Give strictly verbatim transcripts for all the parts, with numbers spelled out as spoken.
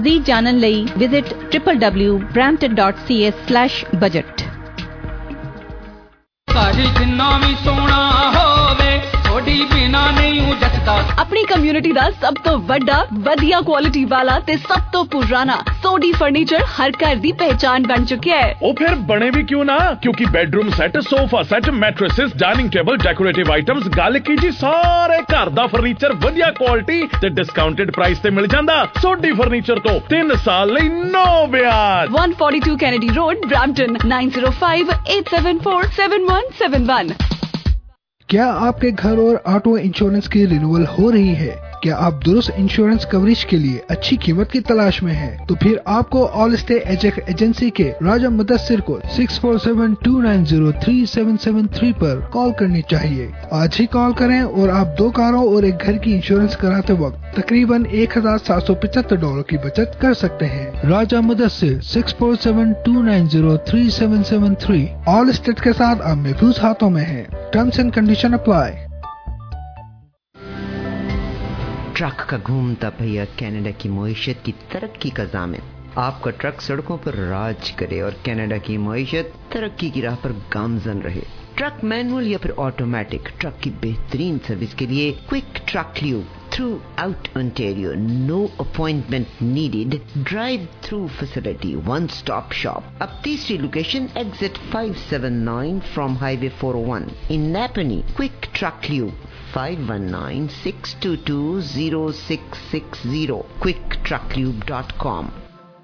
مزید جانن لئی visit triple W Brampton dot C A slash budget. اپنی کمیونٹی دا سب تو وڈا ودیا کوالٹی والا تے سب تو پرانا سوڈی فرنیچر ہر گھر دی پہچان بن چکیا ہے. او پھر بنے بھی کیوں نہ, کیونکہ bedroom set, sofa set, mattresses, dining table, decorative items, گل کی جی سارے گھر دا فرنیچر ودیا کوالٹی تے ڈسکاؤنٹڈ پرائس تے مل جاندا. سوڈی فرنیچر تو تین سال لئی نو بیاج. One forty two Kennedy road Brampton nine zero five eight seven four seven one seven one. کیا آپ کے گھر اور آٹو انشورنس کی رینیول ہو رہی ہے؟ کیا آپ درست انشورنس کوریج کے لیے اچھی قیمت کی تلاش میں ہیں؟ تو پھر آپ کو آل اسٹیٹ ایجنٹ ایجنسی کے راجہ مدثر کو six four seven two nine zero three seven seven three پر کال کرنی چاہیے. آج ہی کال کریں اور آپ دو کاروں اور ایک گھر کی انشورنس کراتے وقت تقریباً ایک ہزار سات سو پچہتر ڈالر کی بچت کر سکتے ہیں. Raja Mudassar six four seven two nine zero three seven seven three. Allstate کے ساتھ آپ محفوظ ہاتھوں میں ہیں. Terms and condition apply. Truck کا گھومتا پہیا کینیڈا کی معیشت کی ترقی کا ضامن. آپ کا ٹرک سڑکوں پر راج کرے اور کینیڈا کی معیشت ترقی کی راہ پر گامزن رہے. ٹرک مینول یا پھر آٹومیٹک, ٹرک کی بہترین سروس کے لیے quick truck lube throughout Ontario. No appointment needed. Drive through facility. One stop shop. اب تیسری location exit five seven nine from highway four O one in Napanee. Quick truck lube five one nine six two two zero six six zero. quick truck lube dot com.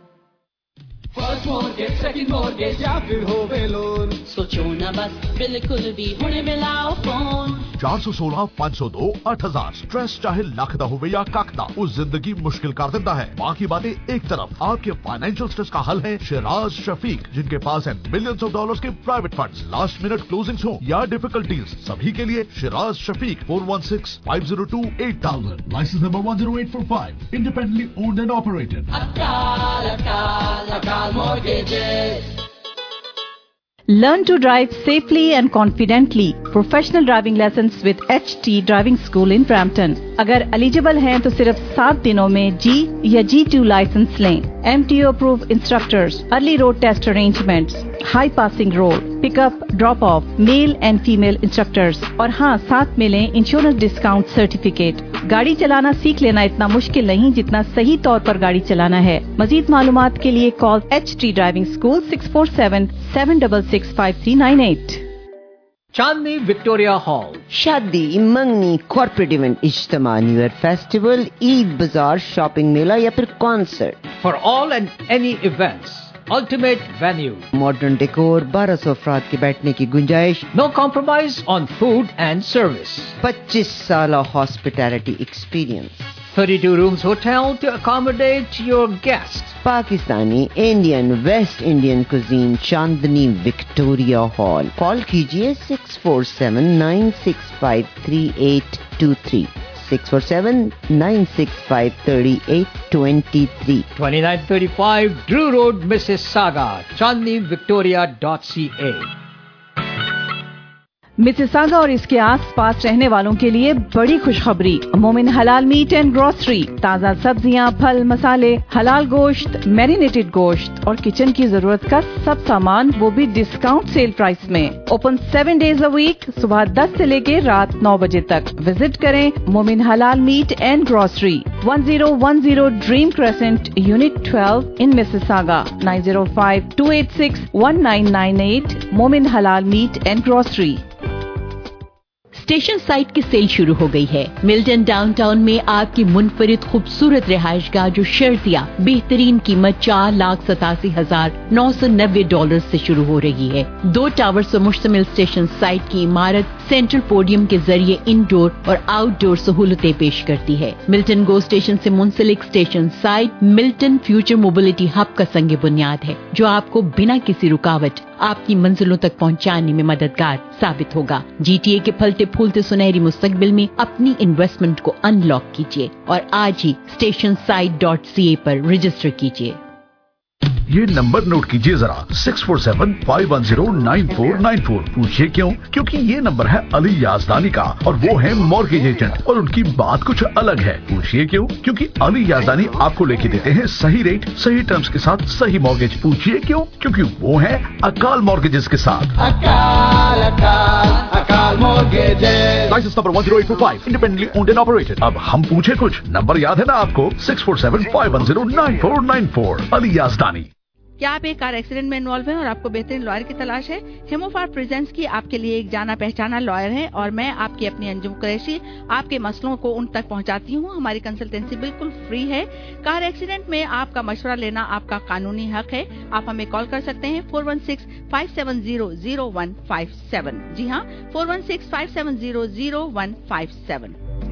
First mortgage, second mortgage یا پھر ہووے loan, سوچو نہ بس بالکل بھی ہونے ملاؤ phone. چار سو سولہ پانچ سو دو آٹھ ہزار. اسٹریس چاہے لاکھ دا ہوئے یا کاک دا, اس زندگی مشکل کر دیتا ہے. باقی باتیں ایک طرف, آپ کے فائنینشیل اسٹریس کا حل ہے شیراز شفیق, جن کے پاس ہیں ملینز آف ڈالرز کے private funds. Last minute closings ہوں یا ڈیفیکلٹیز, سبھی کے لیے Shiraz Shafiq. Four one six five zero two eight thousand. Licence number one zero eight four five. Independently owned and operated. Akal Akal Akal mortgages. Learn to drive safely and confidently. Professional driving lessons with H T Driving School in Brampton. اگر eligible ہیں تو صرف سات دنوں میں G یا G two licence لیں. M T O approved instructors, early road test arrangements, high passing road, pick up, drop off, male and female instructors. اور ہاں ساتھ ملیں انشورنس ڈسکاؤنٹ سرٹیفکیٹ. گاڑی چلانا سیکھ لینا اتنا مشکل نہیں جتنا صحیح طور پر گاڑی چلانا ہے. مزید معلومات کے لیے call H T driving school six four seven seven double six five three nine eight. Chandni Victoria hall. شادی, منگنی, کارپوریٹ ایونٹ, اجتماع, نیو ایئر فیسٹیول, عید بازار, شاپنگ میلہ یا پھر concert. For all and any events, ultimate venue. Modern decor, بارہ سو افراد کے بیٹھنے کی گنجائش. No compromise on food and service. پچیس سالہ hospitality experience. thirty-two rooms hotel to accommodate your guests. Pakistani, Indian, West Indian cuisine. Chandni Victoria hall. Call کیجیے six four seven nine six five three eight two three. Six four seven nine six five three eight twenty three. twenty-nine thirty-five Drew Road, Mississauga. chandni victoria dot c a. Mississauga اور اس کے آس پاس رہنے والوں کے لیے بڑی خوشخبری. مومن حلال میٹ اینڈ گروسری. تازہ سبزیاں, پھل, مسالے, حلال گوشت, میرینیٹڈ گوشت اور کچن کی ضرورت کا سب سامان, وہ بھی ڈسکاؤنٹ سیل پرائس میں. Open seven days a week, صبح دس سے لے کے رات نو بجے تک. وزٹ کریں مومن حلال meat and grocery, one zero one zero dream crescent, unit twelve in Mississauga. Nine zero five two eight six one nine nine eight. Momin حلال meat and grocery. Station site کی سیل شروع ہو گئی ہے. ملٹن ڈاؤن ٹاؤن میں آپ کی منفرد خوبصورت رہائش گاہ جو شرطیہ بہترین قیمت چار لاکھ ستاسی ہزار نو سو نبے ڈالر سے شروع ہو رہی ہے. دو ٹاور سے مشتمل اسٹیشن سائٹ کی عمارت سینٹرل پوڈیم کے ذریعے انڈور اور آؤٹ ڈور سہولتیں پیش کرتی ہے. ملٹن گو اسٹیشن سے منسلک station site Milton future mobility hub کا سنگ بنیاد ہے جو آپ کو بنا کسی رکاوٹ آپ کی منزلوں تک پہنچانے میں مددگار ثابت ہوگا. جی ٹی اے کے پھلتے پھولتے سنہری مستقبل میں اپنی انویسٹمنٹ کو ان لاک کیجیے اور آج ہی station site dot C A پر رجسٹر کیجیے. ये नंबर नोट कीजिए जरा, six four seven five one zero nine four nine four. पूछिए क्यों? क्योंकि ये नंबर है अली याजदानी का और वो है मॉर्गेज एजेंट और उनकी बात कुछ अलग है। पूछिए क्यों? क्योंकि अली याजदानी आपको लेके देते हैं सही रेट, सही टर्म्स के साथ सही मॉर्गेज। पूछिए क्यों? क्योंकि वो है अकाल मॉर्गेजेस के साथ। Akal Akal Akal mortgages. Licence number one zero eight four five, independently owned and operated. अब हम पूछे कुछ, नंबर याद है ना आपको? Six four seven five one zero nine four nine four. Ali Yazdani. क्या आप एक कार एक्सीडेंट में इन्वॉल्व हैं और आपको बेहतरीन लॉयर की तलाश है? हेमोफार प्रेजेंट्स की आपके लिए एक जाना पहचाना लॉयर है और मैं आपकी अपनी अंजुम कुरैशी आपके मसलों को उन तक पहुंचाती हूं। हमारी कंसल्टेंसी बिल्कुल फ्री है। कार एक्सीडेंट में आपका मशवरा लेना आपका कानूनी हक है। आप हमें कॉल कर सकते हैं four one six five seven zero zero one five seven. जी हाँ, four one six five seven zero zero one five seven.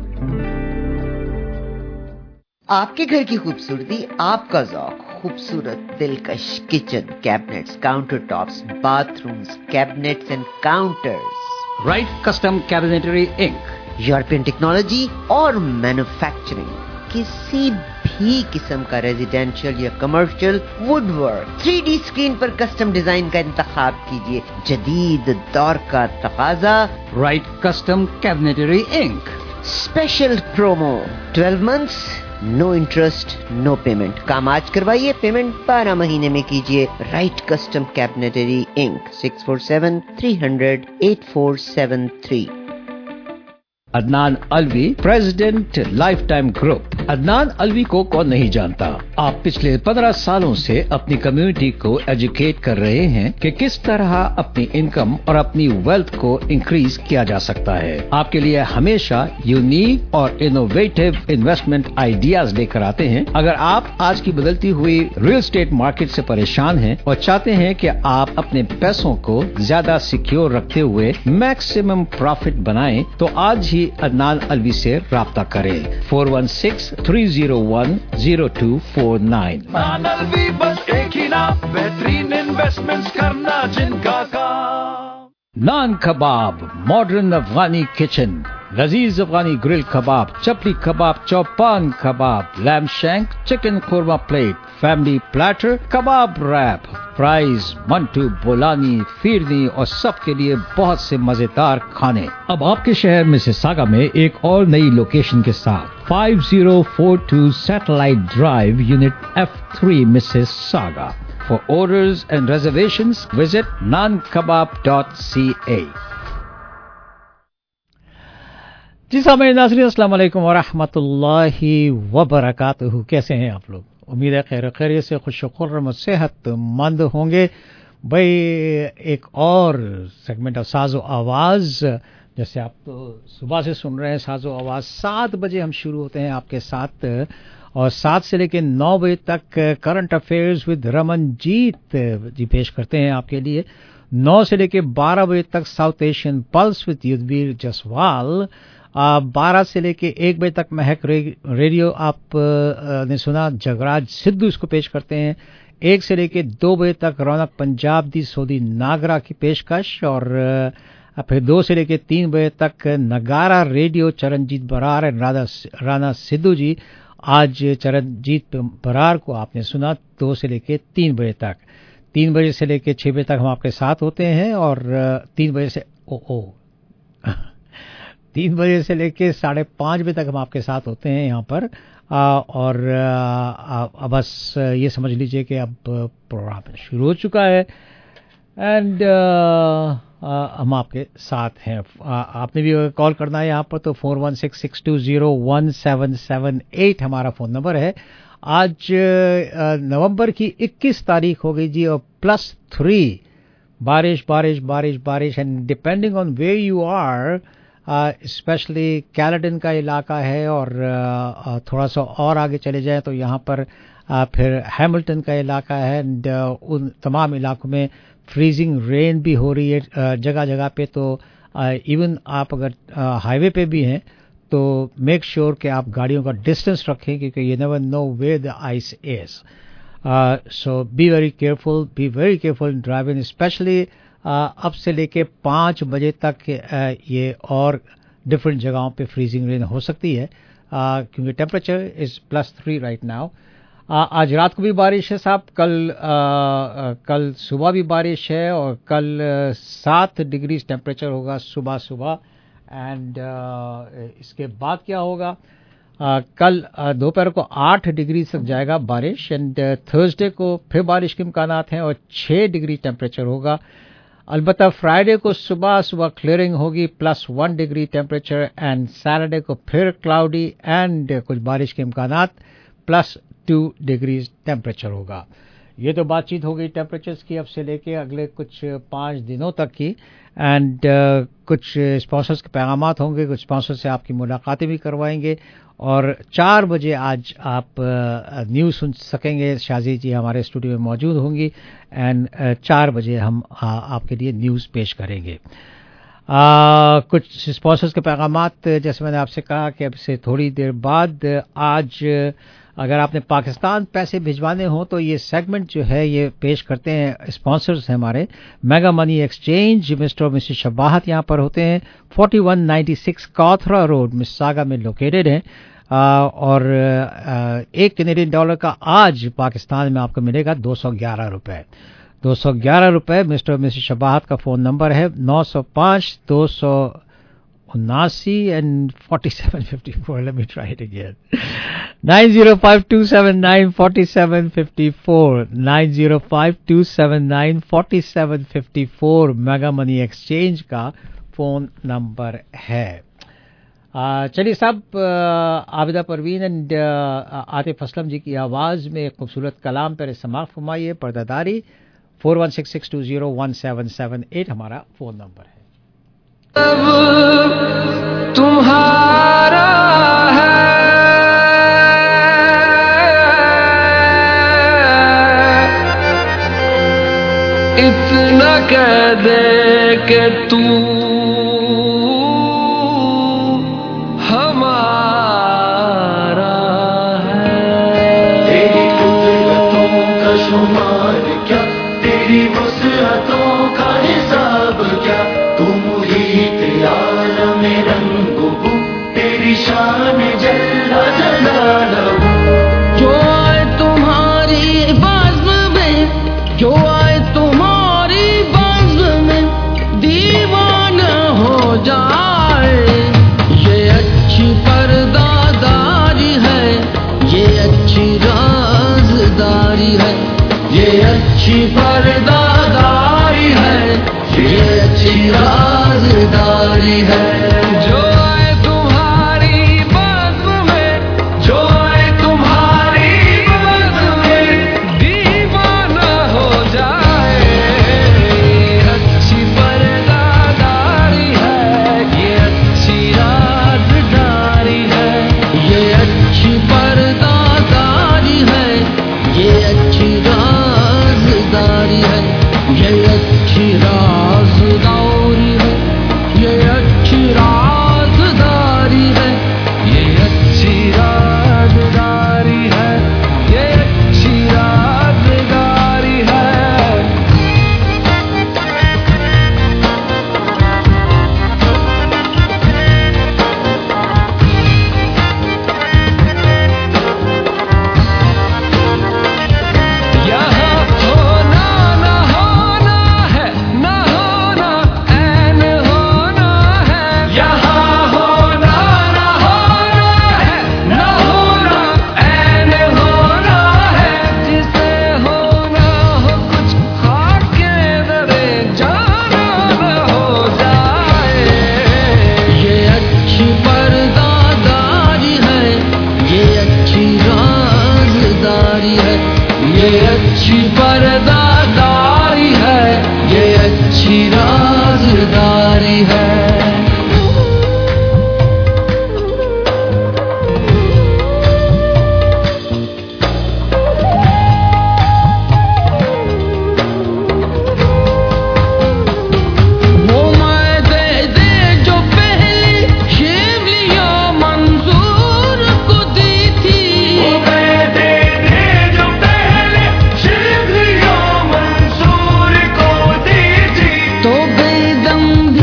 आपके घर की खूबसूरती, आपका ज़ौक, खूबसूरत दिलकश kitchen cabinets, counter tops, bathrooms, cabinets and counters. Right custom cabinetry inc. European technology और मैन्युफैक्चरिंग, किसी भी किस्म का रेजिडेंशियल या commercial woodwork, three D screen पर कस्टम डिजाइन का इंतखाब कीजिए। जदीद दौर का तकाजा। Right custom cabinetry inc. Special promo, twelve months, no interest, no payment. काम आज करवाइए, पेमेंट बारह महीने में कीजिए। Right custom cabinetry inc, six four seven three hundred eight four seven three. Adnan Alvi, president lifetime group. Adnan Alvi को कौन नहीं जानता। आप पिछले पंद्रह सालों से अपनी कम्युनिटी को एजुकेट कर रहे हैं कि किस तरह अपनी इनकम और अपनी वेल्थ को इंक्रीज किया जा सकता है। आपके लिए हमेशा यूनिक और इनोवेटिव इन्वेस्टमेंट आइडियाज लेकर आते हैं। अगर आप आज की बदलती हुई रियल एस्टेट मार्केट से परेशान हैं और चाहते हैं कि आप अपने पैसों को ज्यादा सिक्योर रखते हुए मैक्सिमम प्रॉफिट बनाएं, तो आज ही अदनान अलवी से राब्ता करें। Four one six three zero one zero two four nine. Adnan Alvi, बस एक ही नाम, बेहतरीन इन्वेस्टमेंट्स करना जिनका काम। नान कबाब, मॉडर्न अफगानी किचन, लजीज Afghani grill kebab, chapli kebab, chopan kebab, lamb shank, chicken korma plate, family platter, kebab wrap, fries, mantu, bolani, firni और सबके लिए बहुत से मजेदार खाने। अब आपके शहर मिसिसागा में एक और नई लोकेशन के साथ five zero four two satellite drive, unit F three, Mississauga. For orders and reservations, visit naan kebab dot c a। जी सामने नाज़रीन, अस्सलाम वालेकुम व रहमतुल्लाहि व बरकातुहू। कैसे हैं आप लोग? उम्मीद है खैर खैरियत से, खुश-व-खुर्रम, सेहतमंद होंगे। भाई एक और सेगमेंट ऑफ साज़ो आवाज़, जैसे आप तो सुबह से सुन रहे हैं साज़ो आवाज़, सात बजे हम शुरू होते हैं आपके साथ और सात से लेकर नौ बजे तक current affairs with Ramanjeet ji पेश करते हैं आपके लिए। नौ से लेकर बारह बजे तक South Asian pulse with Yudhveer Jaswal. बारह से लेकर एक बजे तक महक रे, रेडियो आप आ, ने सुना, जगराज सिद्धू इसको पेश करते हैं। एक से लेकर दो बजे तक रौनक पंजाब दी सोदी नागरा की पेशकश और आ, फिर दो से लेकर तीन बजे तक नगारा रेडियो, चरणजीत बरार और राधा राना सिद्धू जी। आज चरणजीत बरार को आपने सुना दो से लेकर तीन बजे तक। तीन बजे से लेकर छह बजे तक हम आपके साथ होते हैं और तीन बजे से ओ ओ तीन बजे से लेकर साढ़े पाँच बजे तक हम आपके साथ होते हैं यहाँ पर। आ, और आ, बस ये समझ लीजिए कि अब प्रोग्राम शुरू हो चुका है एंड हम आपके साथ हैं। आ, आपने भी कॉल करना है यहाँ पर तो four one six six two zero one seven seven eight हमारा फ़ोन नंबर है। आज नवंबर की इक्कीस तारीख हो गई जी और प्लस थ्री, बारिश बारिश बारिश बारिश and depending on way you are, especially Caledon का इलाका है और uh, थोड़ा सा और आगे चले जाए तो यहाँ पर uh, फिर हैमिल्टन का इलाका है एंड uh, उन तमाम इलाकों में फ्रीजिंग रेन भी हो रही है uh, जगह जगह पे। तो इवन uh, आप अगर हाईवे uh, पे भी हैं तो मेक श्योर sure कि आप गाड़ियों का डिस्टेंस रखें क्योंकि you never know where the ice is. So be very careful, be very careful in driving, especially अब से लेके पाँच बजे तक uh, ये और डिफरेंट जगहों पे फ्रीजिंग रेन हो सकती है uh, क्योंकि temperature is plus three right now. आज रात को भी बारिश है साहब, कल आ, कल सुबह भी बारिश है और कल सात डिग्री टेम्परेचर होगा सुबह सुबह। एंड इसके बाद क्या होगा, आ, कल दोपहर को आठ डिग्री तक जाएगा बारिश। एंड थर्सडे को फिर बारिश के इम्कानात हैं और छः डिग्री टेम्परेचर होगा। अलबत्ता फ्राइडे को सुबह सुबह क्लियरिंग होगी, plus one degree temperature. And Saturday को फिर क्लाउडी एंड कुछ बारिश के इम्कानात, प्लस टू डिग्री टेम्परेचर होगा। ये तो बातचीत हो गई टेम्परेचर्स की अब से लेके अगले कुछ पाँच दिनों तक की। एंड uh, कुछ स्पॉन्सर्स के पैगामात होंगे, कुछ स्पॉन्सर से आपकी मुलाकातें भी करवाएंगे और चार बजे आज आप न्यूज़ सुन सकेंगे। शाजी जी हमारे स्टूडियो में मौजूद होंगी एंड चार बजे हम आ, आपके लिए न्यूज़ पेश करेंगे। आ, कुछ स्पॉन्सर्स के पैगामात, जैसे मैंने आपसे कहा कि अब से थोड़ी देर बाद आज अगर आपने पाकिस्तान पैसे भिजवाने हो तो ये सेगमेंट जो है ये पेश करते हैं स्पॉन्सर्स हैं हमारे मेगा मनी एक्सचेंज। मिस्टर और मिसेस शबाहत यहाँ पर होते हैं, forty one ninety six Cawthra road Mississauga में लोकेटेड है। और आ, एक कैनेडियन डॉलर का आज पाकिस्तान में आपको मिलेगा दो सौ ग्यारह रुपये दो सौ ग्यारह रुपये। मिस्टर और मिसेस शबाहत का फ़ोन नंबर है नौ सौ पाँच दो सौ उन्नासी and forty seven fifty four. Let me try it again, nine zero five two seven nine forty seven fifty four nine zero five two seven nine forty seven fifty four mega money exchange का phone number है। चलिए साहब, Abida Parveen and Atif Aslam ji की आवाज़ में एक खूबसूरत कलाम पर समाअत फरमाइए, पर्दादारी। Four one six six two zero one seven seven eight हमारा फ़ोन नंबर है। तुम्हारा है इतना कह दे कि तू हमारा है। तेरी कुदरतों का शुमार क्या, तेरी वसअतों का हिसाब क्या, तू मुहीत आलम रंगो हो, तेरी शान जल्ला जलालहू। जो आए तुम्हारी बाज़्म में, जो आए तुम्हारी बाज़्म में, दीवाना हो जाए। ये अच्छी पर्दादारी है, ये अच्छी राज़दारी है, ये अच्छी पर्दादारी है, ये अच्छी राज़दारी है। जो आए तुम्हारी बाज़्म में, जो आए तुम्हारी बाज़्म में, दीवाना हो जाए। अच्छी पर्दादारी है, ये अच्छी राज़दारी है, ये अच्छी पर्दादारी है, ये अच्छी राज़दारी है, ये अच्छी राज़दारी है, ये अच्छी राज़दारी है, ये अच्छी राज़दारी है, ये अच्छी राज़दारी है। यहाँ होना न होना है, न होना ऐन होना है। यहाँ होना न होना है, न होना ऐन होना है। जिसे होना हो कुछ खाके दरे जाना न हो जाए। ये अच्छी पर्दादारी है, ये अच्छी राज़दारी है, ये अच्छी पर्दादारी है, ये अच्छी राज़दारी है। वो मैं दे दे जो पहली शिवलियाँ मंसूर को दी थी। वो मैं दे दे जो पहले शिवलियाँ मंसूर को दी थी। तो बेदम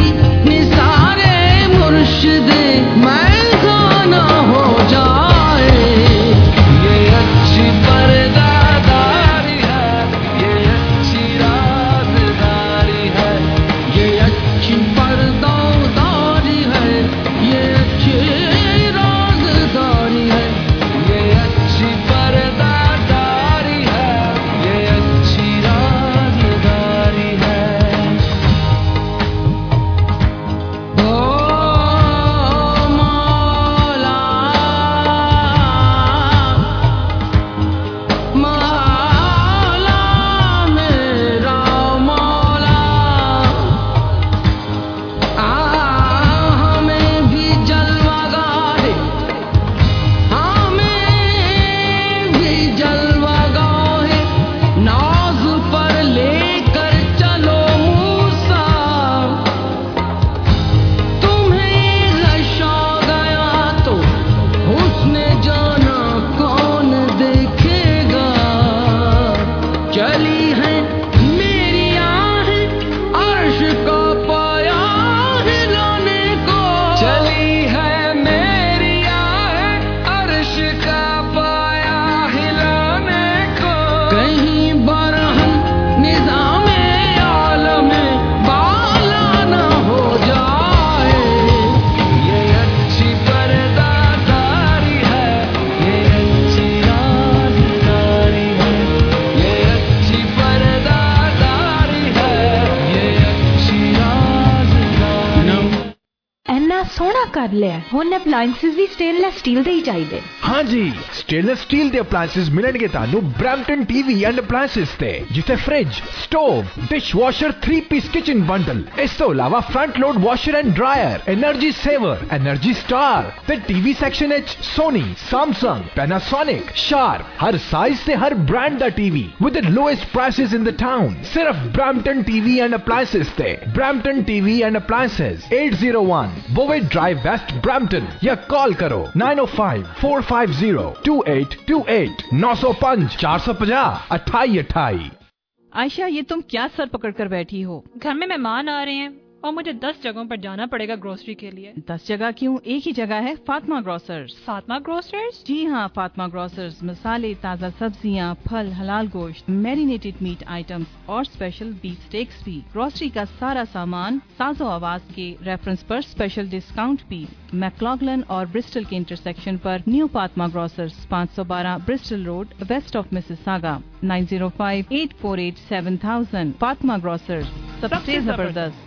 कहीं बरहम निजाम आलम बाला न हो जाए। ये अच्छी पर्दादारी है, ये अच्छी राजदारी है, ये अच्छी पर्दादारी है, ये अच्छी राजदारी। ਇੰਨਾ ਸੋਹਣਾ ਕਰ ਲਿਆ। ਹੁਣ ਅਪਲਾਈਐਂਸਿਸ ਵੀ ਸਟੇਨਲੈਸ ਸਟੀਲ ਦੇ ਹੀ ਚਾਹੀਦੇ। हाँ जी, स्टेनलेस स्टील ਦੇ ਅਪਲਾਈਐਂਸਿਸ ਮਿਲਣਗੇ ਤੁਹਾਨੂੰ ਬ੍ਰੈਂਪਟਨ ਟੀਵੀ ਐਂਡ ਅਪਲਾਈਐਂਸਿਸ ਤੇ, ਜਿੱਥੇ fridge, stove, dishwasher, three piece kitchen bundle, ਇਸ ਤੋਂ ਇਲਾਵਾ front load washer and dryer, energy saver, energy star ਤੇ ਟੀਵੀ ਸੈਕਸ਼ਨ ਵਿੱਚ ਸੋਨੀ, ਸੈਮਸੰਗ, ਪੈਨਾਸੋਨਿਕ, ਸ਼ਾਰਪ, ਹਰ ਸਾਈਜ਼ ਤੇ ਹਰ ਬ੍ਰਾਂਡ ਦਾ TV with the lowest prices in the town. ਸਿਰਫ ਬ੍ਰੈਂਪਟਨ ਟੀਵੀ ਐਂਡ ਅਪਲਾਈਐਂਸਿਸ ਤੇ। Brampton TV and appliances eight oh one Bovey Drive West Brampton या call करो nine oh five four five zero two eight two eight nine oh five four five zero अट्ठाई अट्ठाई। आयशा, ये तुम क्या sir पकड़ कर बैठी हो? घर में मेहमान आ रहे हैं और मुझे दस जगहों पर जाना पड़ेगा ग्रोसरी के लिए। दस जगह क्यों, एक ही जगह है, फातिमा ग्रोसर्स। फातिमा ग्रोसर्स? जी हाँ, फातिमा ग्रोसर्स मसाले, ताज़ा सब्जियाँ, फल, हलाल गोश्त, मैरिनेटेड मीट आइटम्स और स्पेशल बीफ स्टेक्स भी। ग्रोसरी का सारा सामान साजो आवाज के रेफरेंस पर स्पेशल डिस्काउंट भी। मैक्लॉगलन और ब्रिस्टल के इंटरसेक्शन पर न्यू फातिमा ग्रोसर्स, पाँच सौ बारह Bristol road, west of Mississauga, nine oh five eight four eight seven thousand। Fatima grocers, सबसे जबरदस्त।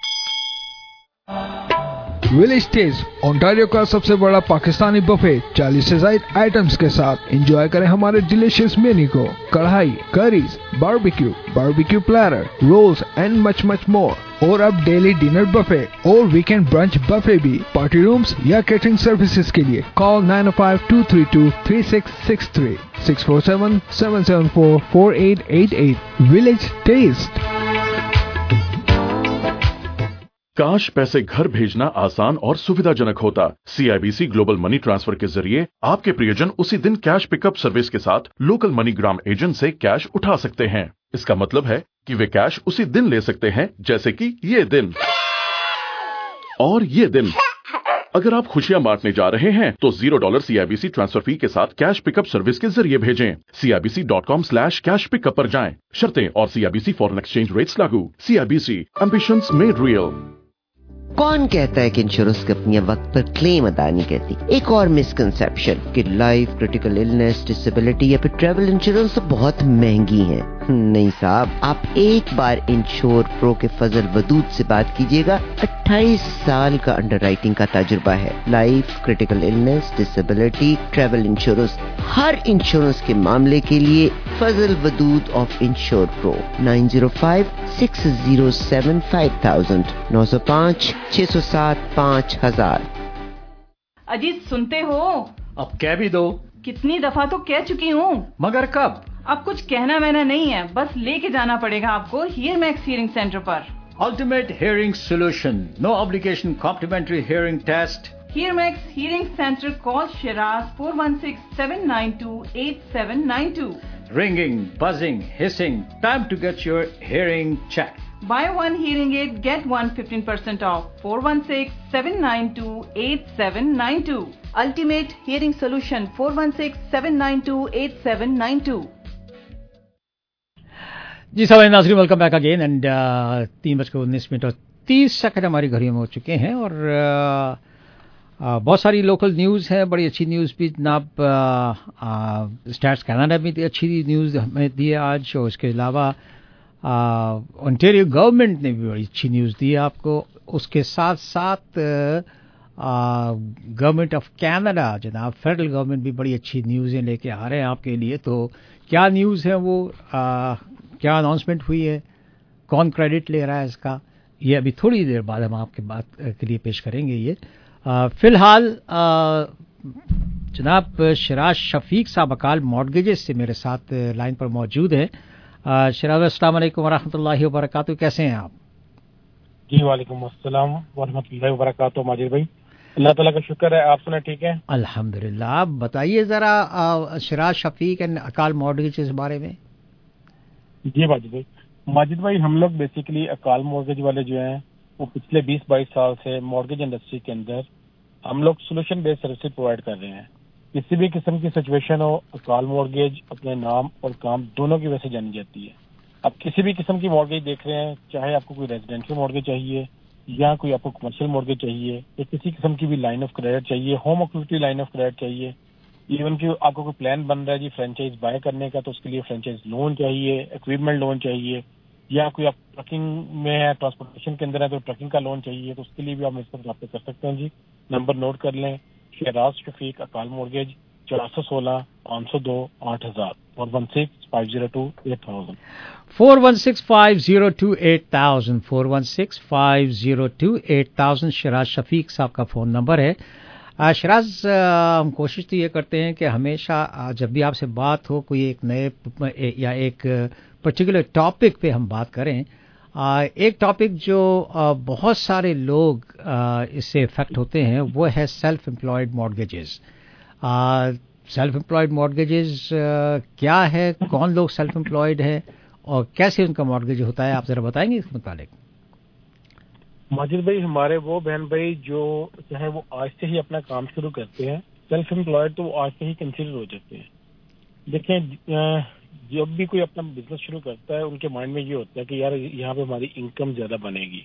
विलेज टेस्ट ओंटारियो का सबसे बड़ा पाकिस्तानी बफे चालीस से ज्यादा आइटम्स के साथ एंजॉय करें हमारे डिलीशियस मेन्यू को। Karahi, curries, barbecue, barbecue platter, rolls and much much more. और अब डेली डिनर बफे और वीकेंड ब्रंच बफे भी। पार्टी रूम्स या कैटरिंग सर्विसेज के लिए call nine oh five two three two three six six three six four seven seven seven four four eight eight eight। Village taste. काश पैसे घर भेजना आसान और सुविधाजनक होता। सीआईबीसी ग्लोबल मनी ट्रांसफर के जरिए आपके प्रियजन उसी दिन कैश पिकअप सर्विस के साथ लोकल मनीग्राम एजेंट से कैश उठा सकते हैं। इसका मतलब है कि वे कैश उसी दिन ले सकते हैं, जैसे कि ये दिन और ये दिन। अगर आप खुशियां बांटने जा रहे हैं तो zero dollar CIBC transfer fee के साथ कैश पिकअप सर्विस के जरिए भेजें। CIBC dot com slash cash pickup पर जाएं। शर्तें और सीआईबीसी फॉरेन एक्सचेंज रेट्स लागू। CIBC, ambitions made real. कौन कहता है कि इंश्योरेंस कंपनियां वक्त पर क्लेम अदा नहीं करती? एक और मिसकंसेप्शन कि लाइफ, क्रिटिकल इलनेस, डिसेबिलिटी या फिर ट्रैवल इंश्योरेंस तो बहुत महंगी है। नहीं साहब, आप एक बार इंश्योर प्रो के फजल वदूद से बात कीजिएगा। अट्ठाईस साल का अंडरराइटिंग का तजुर्बा है। Life, critical illness, disability, travel insurance, हर इंश्योरेंस के मामले के लिए Fazal Wadood of Insure Pro nine oh five six oh seven five thousand नौ सौ पाँच छह सौ सात पाँच हजार। अजीत, सुनते हो? अब कह भी दो। कितनी दफा तो कह चुकी हूँ। मगर कब? अब कुछ कहना वहना नहीं है, बस लेके जाना पड़ेगा आपको हियर मैक्स हियरिंग सेंटर पर। Ultimate hearing solution, no obligation complimentary hearing test. Here Max Hearing Center, call Shiraz four one six seven nine two eight seven nine two. Ringing, buzzing, hissing, time to get your hearing checked. Buy one hearing aid, get one fifteen percent off. four one six seven nine two eight seven nine two. Ultimate Hearing Solution, four one six seven nine two eight seven nine two. जी सवाई नाज़रीन, welcome back again and तीन बजकर उन्नीस minute और तीस second हमारी घड़ियों में हो चुके हैं और uh, Uh, बहुत सारी लोकल न्यूज़ है, बड़ी अच्छी न्यूज़ भी जनाब। स्टैट्स कनाडा में अच्छी न्यूज़ हमें दी है आज, और इसके अलावा ओंटारियो गवर्नमेंट ने भी बड़ी अच्छी न्यूज़ दी है आपको। उसके साथ साथ गवर्नमेंट ऑफ कनाडा जनाब, फेडरल गवर्नमेंट भी बड़ी अच्छी न्यूज़ें लेके आ रहे हैं आपके लिए। तो क्या न्यूज़ है वो, आ, क्या अनाउंसमेंट हुई है, कौन क्रेडिट ले रहा है इसका, ये अभी थोड़ी देर बाद हम आपके बात के लिए पेश करेंगे। ये फिलहाल जनाब शिराज शफीक साहब अकाल मॉर्गेजेस से मेरे साथ लाइन पर मौजूद हैं। शिराज, अस्सलाम वालेकुम वरहमतुल्लाहि वबरकातुहू, कैसे हैं आप? जी वालेकुम अस्सलाम वरहमतुल्लाहि वबरकातुहू माजिद भाई, अल्लाह ताला का शुक्र है, आप सुना ठीक है? अल्हम्दुलिल्लाह। आप बताइए ज़रा शिराज शफीक एंड अकाल मॉर्गेजेस के बारे में। जी माजिद भाई, माजिद भाई हम लोग बेसिकली अकाल मॉर्गेज वाले जो हैं वो पिछले बीस बाईस साल से मॉर्गेज इंडस्ट्री के अंदर हम लोग सोल्यूशन बेस्ड सर्विस प्रोवाइड कर रहे हैं। کسی بھی قسم کی سچویشن ہو، اکال مورگیج اپنے نام اور کام دونوں کی وجہ سے جانی جاتی ہے. آپ کسی بھی قسم کی مورگیج دیکھ رہے ہیں، چاہے آپ کو کوئی ریزیڈینشیل مورگیج چاہیے یا کوئی آپ کو کمرشل مورگیج چاہیے یا کسی قسم کی بھی لائن آف کریڈٹ چاہیے، home equity line of credit چاہیے، ایون کہ آپ کو کوئی پلان بن رہا ہے جی فرینچائز بائی کرنے کا، تو اس کے لیے فرینچائز لون چاہیے، اکوپمنٹ لون چاہیے، یا کوئی آپ ٹرکنگ میں ہے، ٹرانسپورٹیشن کے اندر ہے تو ٹرکنگ کا لون چاہیے، تو اس کے لیے بھی آپ مجھ سے رابطہ کر سکتے ہیں. جی نمبر نوٹ کر لیں، شہراز شفیق اکال مورگیج، چار سو سولہ پانچ سو دو آٹھ ہزار، four one six five zero two eight thousand four one six five zero two eight thousand four one six five zero two eight thousand Shahraz Shafiq صاحب کا فون نمبر ہے. شہراز، ہم کوشش تو یہ کرتے ہیں کہ ہمیشہ جب بھی آپ سے بات ہو کوئی ایک نئے یا ایک پرٹیکولر ٹاپک پہ ہم بات کریں. ایک ٹاپک جو بہت سارے لوگ اس سے افیکٹ ہوتے ہیں وہ ہے self employed mortgages. Self employed mortgages کیا ہے، کون لوگ سیلف امپلائڈ ہیں اور کیسے ان کا مارگیج ہوتا ہے، آپ ذرا بتائیں گے اس کے متعلق؟ ماجد بھائی، ہمارے وہ بہن بھائی جو چاہے وہ آج سے ہی اپنا کام شروع کرتے ہیں، سیلف امپلائڈ تو وہ آج سے ہی کنسیڈر ہو جاتے ہیں. دیکھیں، جب بھی کوئی اپنا بزنس شروع کرتا ہے ان کے مائنڈ میں یہ ہوتا ہے کہ یار یہاں پہ ہماری انکم زیادہ بنے گی،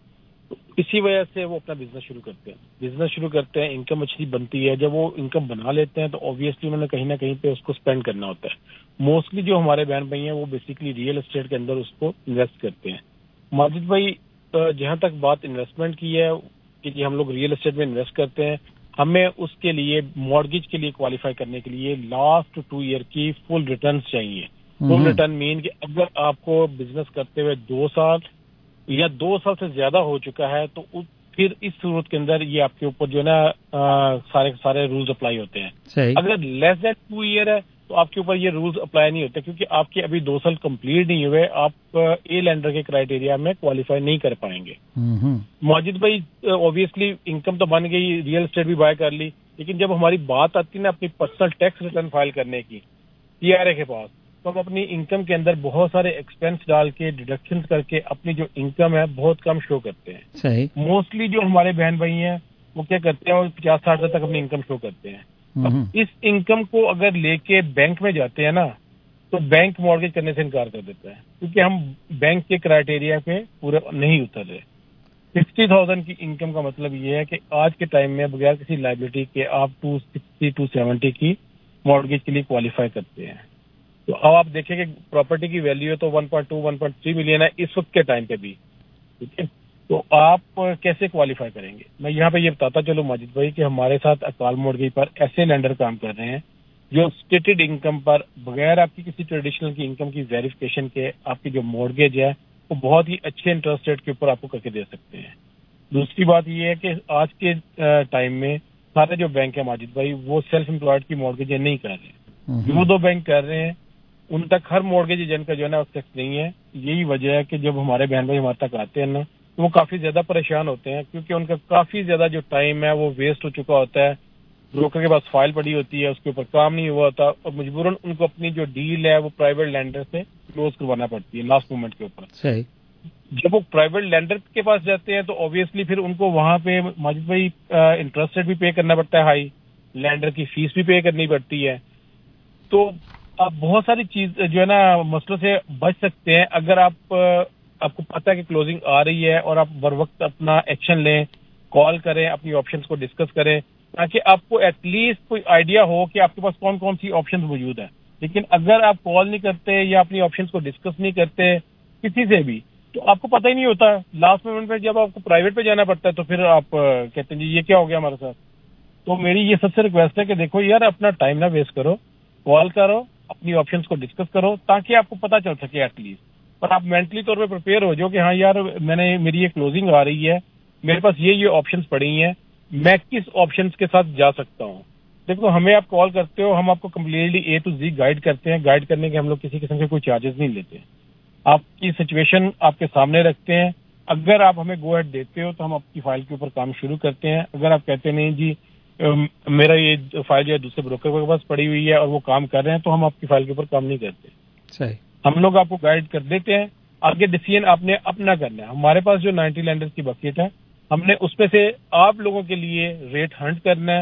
تو اسی وجہ سے وہ اپنا بزنس شروع کرتے ہیں. بزنس شروع کرتے ہیں، انکم اچھی بنتی ہے، جب وہ انکم بنا لیتے ہیں تو اوبویسلی انہوں نے کہیں نہ کہیں پہ اس کو اسپینڈ کرنا ہوتا ہے. موسٹلی جو ہمارے بہن بھائی ہیں وہ بیسیکلی ریئل اسٹیٹ کے اندر اس کو انویسٹ کرتے ہیں. ماجد بھائی، جہاں تک بات انویسٹمنٹ کی ہے کہ جی ہم لوگ ریئل اسٹیٹ میں انویسٹ کرتے ہیں، ہمیں اس کے لیے مارگیج کے لیے کوالیفائی کرنے کے لیے لاسٹ ٹو ایئر کی فل ریٹرنز چاہیے. فل ریٹرن مین کہ اگر آپ کو بزنس کرتے ہوئے دو سال یا دو سال سے زیادہ ہو چکا ہے تو پھر اس صورت کے اندر یہ آپ کے اوپر جو ہے نا سارے سارے رولز اپلائی ہوتے ہیں. اگر لیس دین ٹو ایئر ہے تو آپ کے اوپر یہ رولز اپلائی نہیں ہوتے، کیونکہ آپ کے ابھی دو سال کمپلیٹ نہیں ہوئے، آپ اے لینڈر کے کرائیٹیریا میں کوالیفائی نہیں کر پائیں گے. ماجد بھائی، اوبیسلی انکم تو بن گئی، ریئل اسٹیٹ بھی بائی کر لی، لیکن جب ہماری بات آتی ہے نا اپنی پرسنل ٹیکس ریٹرن فائل کرنے کی ٹی آر اے کے پاس، تو ہم اپنی انکم کے اندر بہت سارے ایکسپینس ڈال کے ڈیڈکشن کر کے اپنی جو انکم ہے بہت کم شو کرتے ہیں. موسٹلی جو ہمارے بہن بھائی ہیں وہ کیا کرتے ہیں، وہ پچاس ساٹھ ہزار تک اپنی انکم شو کرتے ہیں. اب اس انکم کو اگر لے کے بینک میں جاتے ہیں نا تو بینک مارگیج کرنے سے انکار کر دیتا ہے، کیونکہ ہم بینک کے کرائیٹیریا پہ پورے نہیں اتر رہے. سکسٹی تھاؤزینڈ کی انکم کا مطلب یہ ہے کہ آج کے ٹائم میں بغیر کسی لائبلٹی کے آپ ٹو سکسٹی ٹو سیونٹی کی مارگیج کے لیے کوالیفائی کرتے ہیں. تو اب آپ دیکھیں کہ پراپرٹی کی ویلیو تو one point two one point three million ہے اس وقت کے ٹائم پہ بھی، ٹھیک ہے. تو آپ کیسے کوالیفائی کریں گے؟ میں یہاں پہ یہ بتاتا چلو ماجد بھائی کہ ہمارے ساتھ اکال مورگیج پر ایسے لینڈر کام کر رہے ہیں جو اسٹیٹڈ انکم پر بغیر آپ کی کسی ٹریڈیشنل کی انکم کی ویریفیکیشن کے آپ کی جو مورگیج ہے وہ بہت ہی اچھے انٹرسٹ ریٹ کے اوپر آپ کو کر کے دے سکتے ہیں. دوسری بات یہ ہے کہ آج کے ٹائم میں سارے جو بینک ہیں ماجد بھائی وہ سیلف امپلائڈ کی مورگیجیں نہیں کر رہے. جو دو بینک کر رہے ہیں ان تک ہر مورگیج ایجنٹ کا جو ہے نا ایکسیس نہیں ہے. یہی وجہ ہے کہ جب ہمارے بہن بھائی ہمارے تک آتے ہیں نا تو وہ کافی زیادہ پریشان ہوتے ہیں، کیونکہ ان کا کافی زیادہ جو ٹائم ہے وہ ویسٹ ہو چکا ہوتا ہے. بروکر کے پاس فائل پڑی ہوتی ہے، اس کے اوپر کام نہیں ہوا ہوتا اور مجبوراً ان کو اپنی جو ڈیل ہے وہ پرائیویٹ لینڈر سے کلوز کروانا پڑتی ہے لاسٹ مومنٹ کے اوپر. صحیح. جب وہ پرائیویٹ لینڈر کے پاس جاتے ہیں تو اوبیسلی پھر ان کو وہاں پہ ماجد بھائی انٹرسٹ ریٹ بھی پے کرنا پڑتا ہے ہائی، لینڈر کی فیس بھی پے کرنی پڑتی ہے. تو آپ بہت ساری چیز جو ہے نا مسئلوں سے بچ سکتے ہیں اگر آپ آپ کو پتہ ہے کہ کلوزنگ آ رہی ہے اور آپ بر وقت اپنا ایکشن لیں، کال کریں، اپنی آپشنز کو ڈسکس کریں تاکہ آپ کو ایٹ لیسٹ کوئی آئیڈیا ہو کہ آپ کے پاس کون کون سی آپشنز موجود ہیں. لیکن اگر آپ کال نہیں کرتے یا اپنی آپشنز کو ڈسکس نہیں کرتے کسی سے بھی تو آپ کو پتہ ہی نہیں ہوتا. لاسٹ مومنٹ پہ جب آپ کو پرائیویٹ پہ جانا پڑتا ہے تو پھر آپ کہتے ہیں جی یہ کیا ہو گیا ہمارے ساتھ. تو میری یہ سب سے ریکویسٹ ہے کہ دیکھو یار اپنا ٹائم نہ ویسٹ کرو، کال کرو، اپنی آپشنز کو ڈسکس کرو تاکہ آپ کو پتہ چل سکے ایٹ لیسٹ. اور آپ مینٹلی طور پہ پریپیئر ہو جاؤ کہ ہاں یار میں نے میری یہ کلوزنگ آ رہی ہے، میرے پاس یہ یہ آپشنز پڑی ہیں، میں کس آپشنز کے ساتھ جا سکتا ہوں. دیکھو ہمیں آپ کال کرتے ہو، ہم آپ کو completely A to Z guide کرتے ہیں. گائیڈ کرنے کے ہم لوگ کسی قسم کے کوئی چارجز نہیں لیتے. آپ کی سچویشن آپ کے سامنے رکھتے ہیں. اگر آپ ہمیں گو ہیڈ دیتے ہو تو ہم آپ کی فائل کے اوپر کام شروع کرتے ہیں. اگر آپ کہتے نہیں جی میرا یہ فائل جو ہے دوسرے بروکر کے پاس پڑی ہوئی ہے اور وہ کام کر رہے ہیں تو ہم آپ کی فائل کے اوپر کام نہیں کرتے. صحیح. ہم لوگ آپ کو گائیڈ کر دیتے ہیں، آگے ڈیسیژن آپ نے اپنا کرنا ہے. ہمارے پاس جو نائنٹی لینڈرز کی بکیٹ ہے ہم نے اس میں سے آپ لوگوں کے لیے ریٹ ہنٹ کرنا ہے.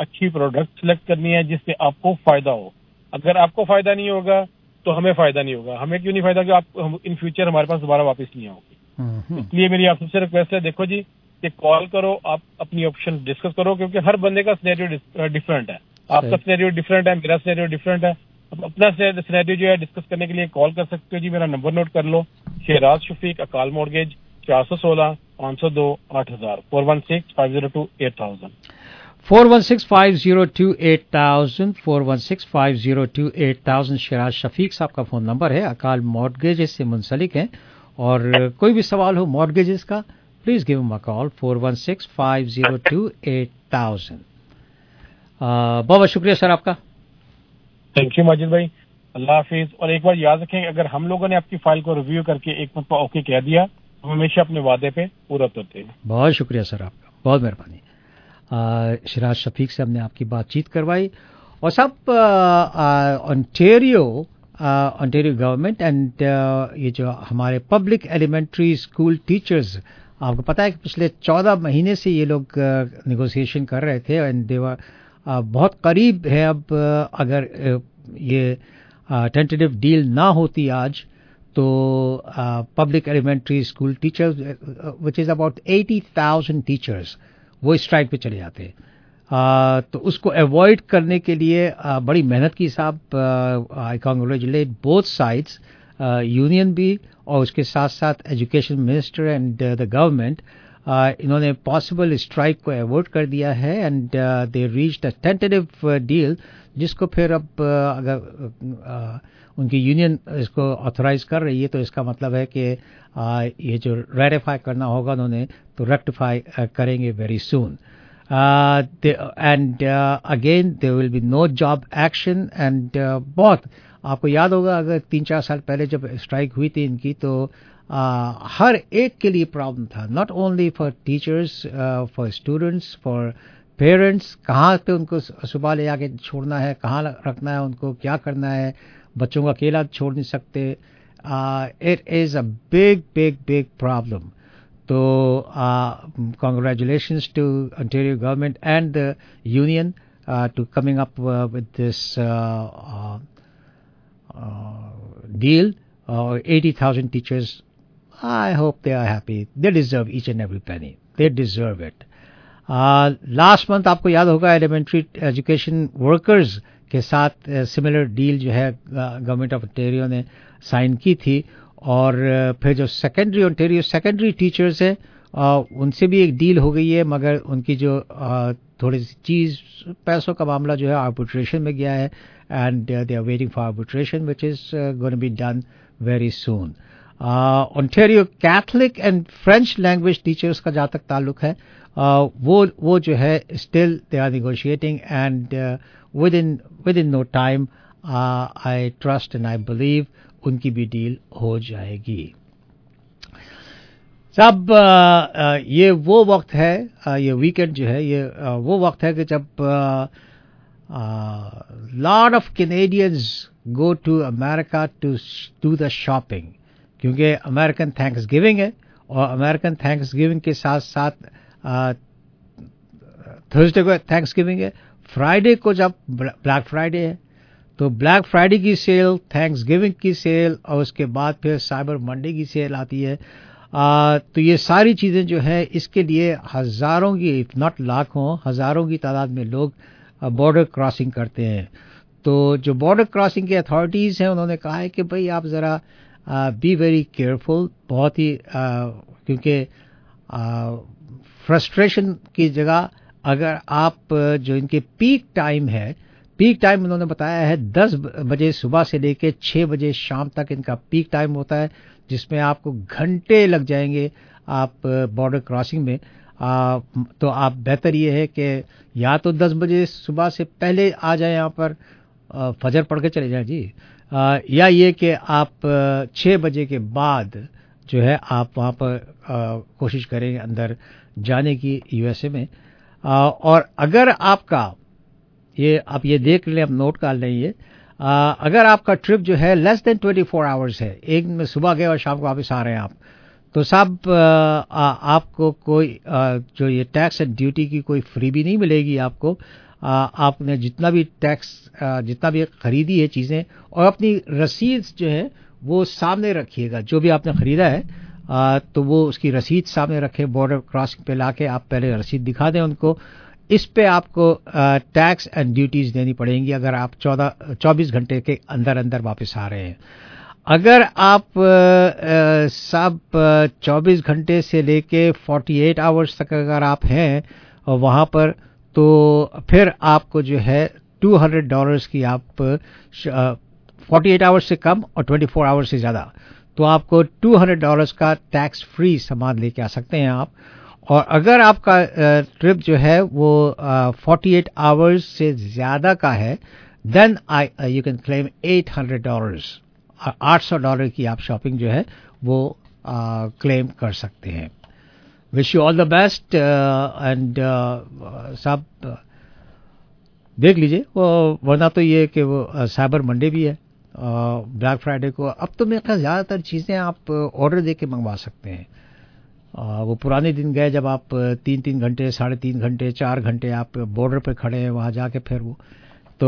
اچھی پروڈکٹ سلیکٹ کرنی ہے جس سے آپ کو فائدہ ہو. اگر آپ کو فائدہ نہیں ہوگا تو ہمیں فائدہ نہیں ہوگا. ہمیں کیوں نہیں فائدہ کہ آپ ان فیوچر ہمارے پاس دوبارہ واپس نہیں آؤ گے. اس لیے میری آپ سب سے ریکویسٹ ہے, دیکھو جی کہ کال کرو, آپ اپنی آپشن ڈسکس کرو, کیونکہ ہر بندے کا سینیریو ڈفرینٹ ہے. آپ کا سینیریو ڈفرینٹ ہے, میرا سینیریو ڈفرینٹ ہے. اپنا سینیریو جو ہے ڈسکس کرنے کے لیے کال کر سکتے ہو. جی میرا نمبر نوٹ کر لو, شہراز شفیق, اکال مورگیج, چار سو سولہ پانچ سو دو آٹھ ہزار, four one six five zero two eight thousand. Four one six five zero two eight thousand four one six five zero two eight thousand Shahraz Shafiq صاحب کا فون نمبر ہے. اکال مارگیجز سے منسلک ہیں اور کوئی بھی سوال ہو مارگیجز کا, please give him a call four one six five zero two eight thousand. بہت بہت شکریہ سر آپ کا. تھینک یو ماجد بھائی, اللہ حافظ. اور ایک بار یاد رکھیں, اگر ہم لوگوں نے آپ کی فائل کو ریویو کر کے ایک مرتبہ اوکے کہہ دیا, ہم ہمیشہ اپنے وعدے پہ پورا اترتے ہیں. بہت شکریہ سر آپ کا, بہت مہربانی. شہراز شفیق سے ہم نے آپ کی بات چیت کروائی. اور سب انٹیریو انٹیریو گورنمنٹ اینڈ یہ جو ہمارے پبلک ایلیمنٹری اسکول ٹیچرز, آپ کو پتہ ہے کہ پچھلے چودہ مہینے سے یہ لوگ نیگوسیشن کر رہے تھے اینڈ دیور بہت قریب ہے. اب اگر یہ ٹینٹیو ڈیل نہ ہوتی آج تو public elementary school teachers which is about eighty thousand teachers وہ اسٹرائک پہ چلے جاتے ہیں. تو اس کو ایوائڈ کرنے کے لیے بڑی محنت کی صاحب. I congratulate both sides, union بھی اور اس کے ساتھ ساتھ education minister and the government. انہوں نے پاسبل اسٹرائک کو ایوائڈ کر دیا ہے and they reached a tentative deal, جس کو پھر اب اگر ان کی یونین اس کو آتھورائز کر رہی ہے تو اس کا مطلب ہے کہ یہ جو ریٹیفائی کرنا ہوگا انہوں نے تو ریکٹیفائی کریں گے very soon. And again there will be no job action. And بہت آپ کو یاد ہوگا اگر تین چار سال پہلے جب اسٹرائک ہوئی تھی ان کی تو ہر ایک کے لیے پرابلم تھا, not only for teachers, for students, for parents. کہاں پہ ان کو صبح لے جا کے چھوڑنا ہے, کہاں رکھنا ہے ان کو, کیا کرنا ہے, بچوں کا اکیلا چھوڑ نہیں سکتے. It is a big big big problem. تو congratulations to Ontario government and the union to coming up with this deal. Uh, eighty thousand teachers, I hope they are happy. They deserve each and every penny. They deserve it. Uh, last month آپ کو یاد ہوگا elementary education workers کے ساتھ similar deal جو ہے government of انٹیریو نے sign کی تھی. اور پھر جو سیکنڈری انٹیریو سیکنڈری ٹیچرز ہیں ان سے بھی ایک ڈیل ہو گئی ہے, مگر ان کی جو تھوڑی سی چیز پیسوں کا معاملہ جو ہے آربیٹریشن میں گیا ہے and they are waiting for arbitration which is going to be done very soon. Ontario Catholic and French language teachers کا جہاں تک تعلق ہے وہ وہ جو ہے still they are negotiating and with in with in no time I trust and I believe in کی بھی ڈیل ہو جائے گی. صاحب یہ وہ وقت ہے, یہ ویکینڈ جو ہے یہ وہ وقت ہے کہ جب lot of Canadians go to America to do the shopping, کیونکہ امیرکن تھینکس گیونگ ہے اور امیرکن تھینکس گیونگ کے ساتھ ساتھ تھرسڈے کو تھینکس گیونگ ہے, فرائیڈے کو جب بلیک فرائیڈے ہے تو بلیک فرائیڈے کی سیل, تھینکس گیونگ کی سیل اور اس کے بعد پھر سائبر منڈے کی سیل آتی ہے. آ, تو یہ ساری چیزیں جو ہے اس کے لیے ہزاروں کی ناٹ لاکھوں ہزاروں کی تعداد میں لوگ بارڈر کراسنگ کرتے ہیں. تو جو بارڈر کراسنگ کے اتھارٹیز ہیں انہوں نے کہا ہے کہ بھئی آپ ذرا بی ویری کیئرفل, بہت ہی آ, کیونکہ فرسٹریشن کی جگہ اگر آپ جو ان کے پیک ٹائم ہے, پیک ٹائم انہوں نے بتایا ہے دس بجے صبح سے لے کے چھ بجے شام تک ان کا پیک ٹائم ہوتا ہے, جس میں آپ کو گھنٹے لگ جائیں گے آپ بارڈر کراسنگ میں. آ, تو آپ بہتر یہ ہے کہ یا تو دس بجے صبح سے پہلے آ جائیں یہاں پر, آ, فجر پڑھ کے چلے جائیں جی, آ, یا یہ کہ آپ چھ بجے کے بعد جو ہے آپ وہاں پر آ, کوشش کریں اندر جانے کی یو ایس اے میں. آ, اور اگر آپ کا یہ آپ یہ دیکھ لیں, آپ نوٹ کر لیں, یہ آ, اگر آپ کا ٹرپ جو ہے less than twenty four hours ہے, ایک میں صبح گئے اور شام کو واپس آ رہے ہیں آپ, تو صاحب آپ کو کوئی جو یہ ٹیکس اینڈ ڈیوٹی کی کوئی فری بھی نہیں ملے گی آپ کو. آپ نے جتنا بھی ٹیکس جتنا بھی خریدی ہے چیزیں اور اپنی رسید جو ہے وہ سامنے رکھیے گا. جو بھی آپ نے خریدا ہے تو وہ اس کی رسید سامنے رکھے. بارڈر کراسنگ پہ لا کے آپ پہلے رسید دکھا دیں ان کو. اس پہ آپ کو ٹیکس اینڈ ڈیوٹیز دینی پڑیں گی اگر آپ چودہ چوبیس گھنٹے کے اندر اندر واپس آ رہے ہیں. اگر آپ صاحب چوبیس گھنٹے سے لے کے فورٹی ایٹ آورس تک اگر آپ ہیں وہاں پر تو پھر آپ کو جو ہے ٹو ہنڈریڈ ڈالرس کی آپ فورٹی ایٹ آورس سے کم اور ٹوینٹی فور آورس سے زیادہ تو آپ کو ٹو ہنڈریڈ ڈالرس کا ٹیکس فری سامان لے کے آ سکتے ہیں آپ. اور اگر آپ کا ٹرپ جو ہے وہ فورٹی ایٹ آورس سے زیادہ کا ہے then I you can claim eight hundred dollars. آٹھ سو ڈالر کی آپ شاپنگ جو ہے وہ کلیم کر سکتے ہیں. Wish you all the best. And صاحب دیکھ لیجیے ورنہ تو یہ کہ وہ سائبر منڈے بھی ہے بلیک فرائیڈے کو. اب تو میرے خیال زیادہ تر چیزیں آپ آرڈر دے کے منگوا سکتے ہیں. وہ پرانے دن گئے جب آپ تین تین گھنٹے ساڑھے تین گھنٹے چار گھنٹے آپ بارڈر پہ کھڑے ہیں وہاں جا کے پھر وہ تو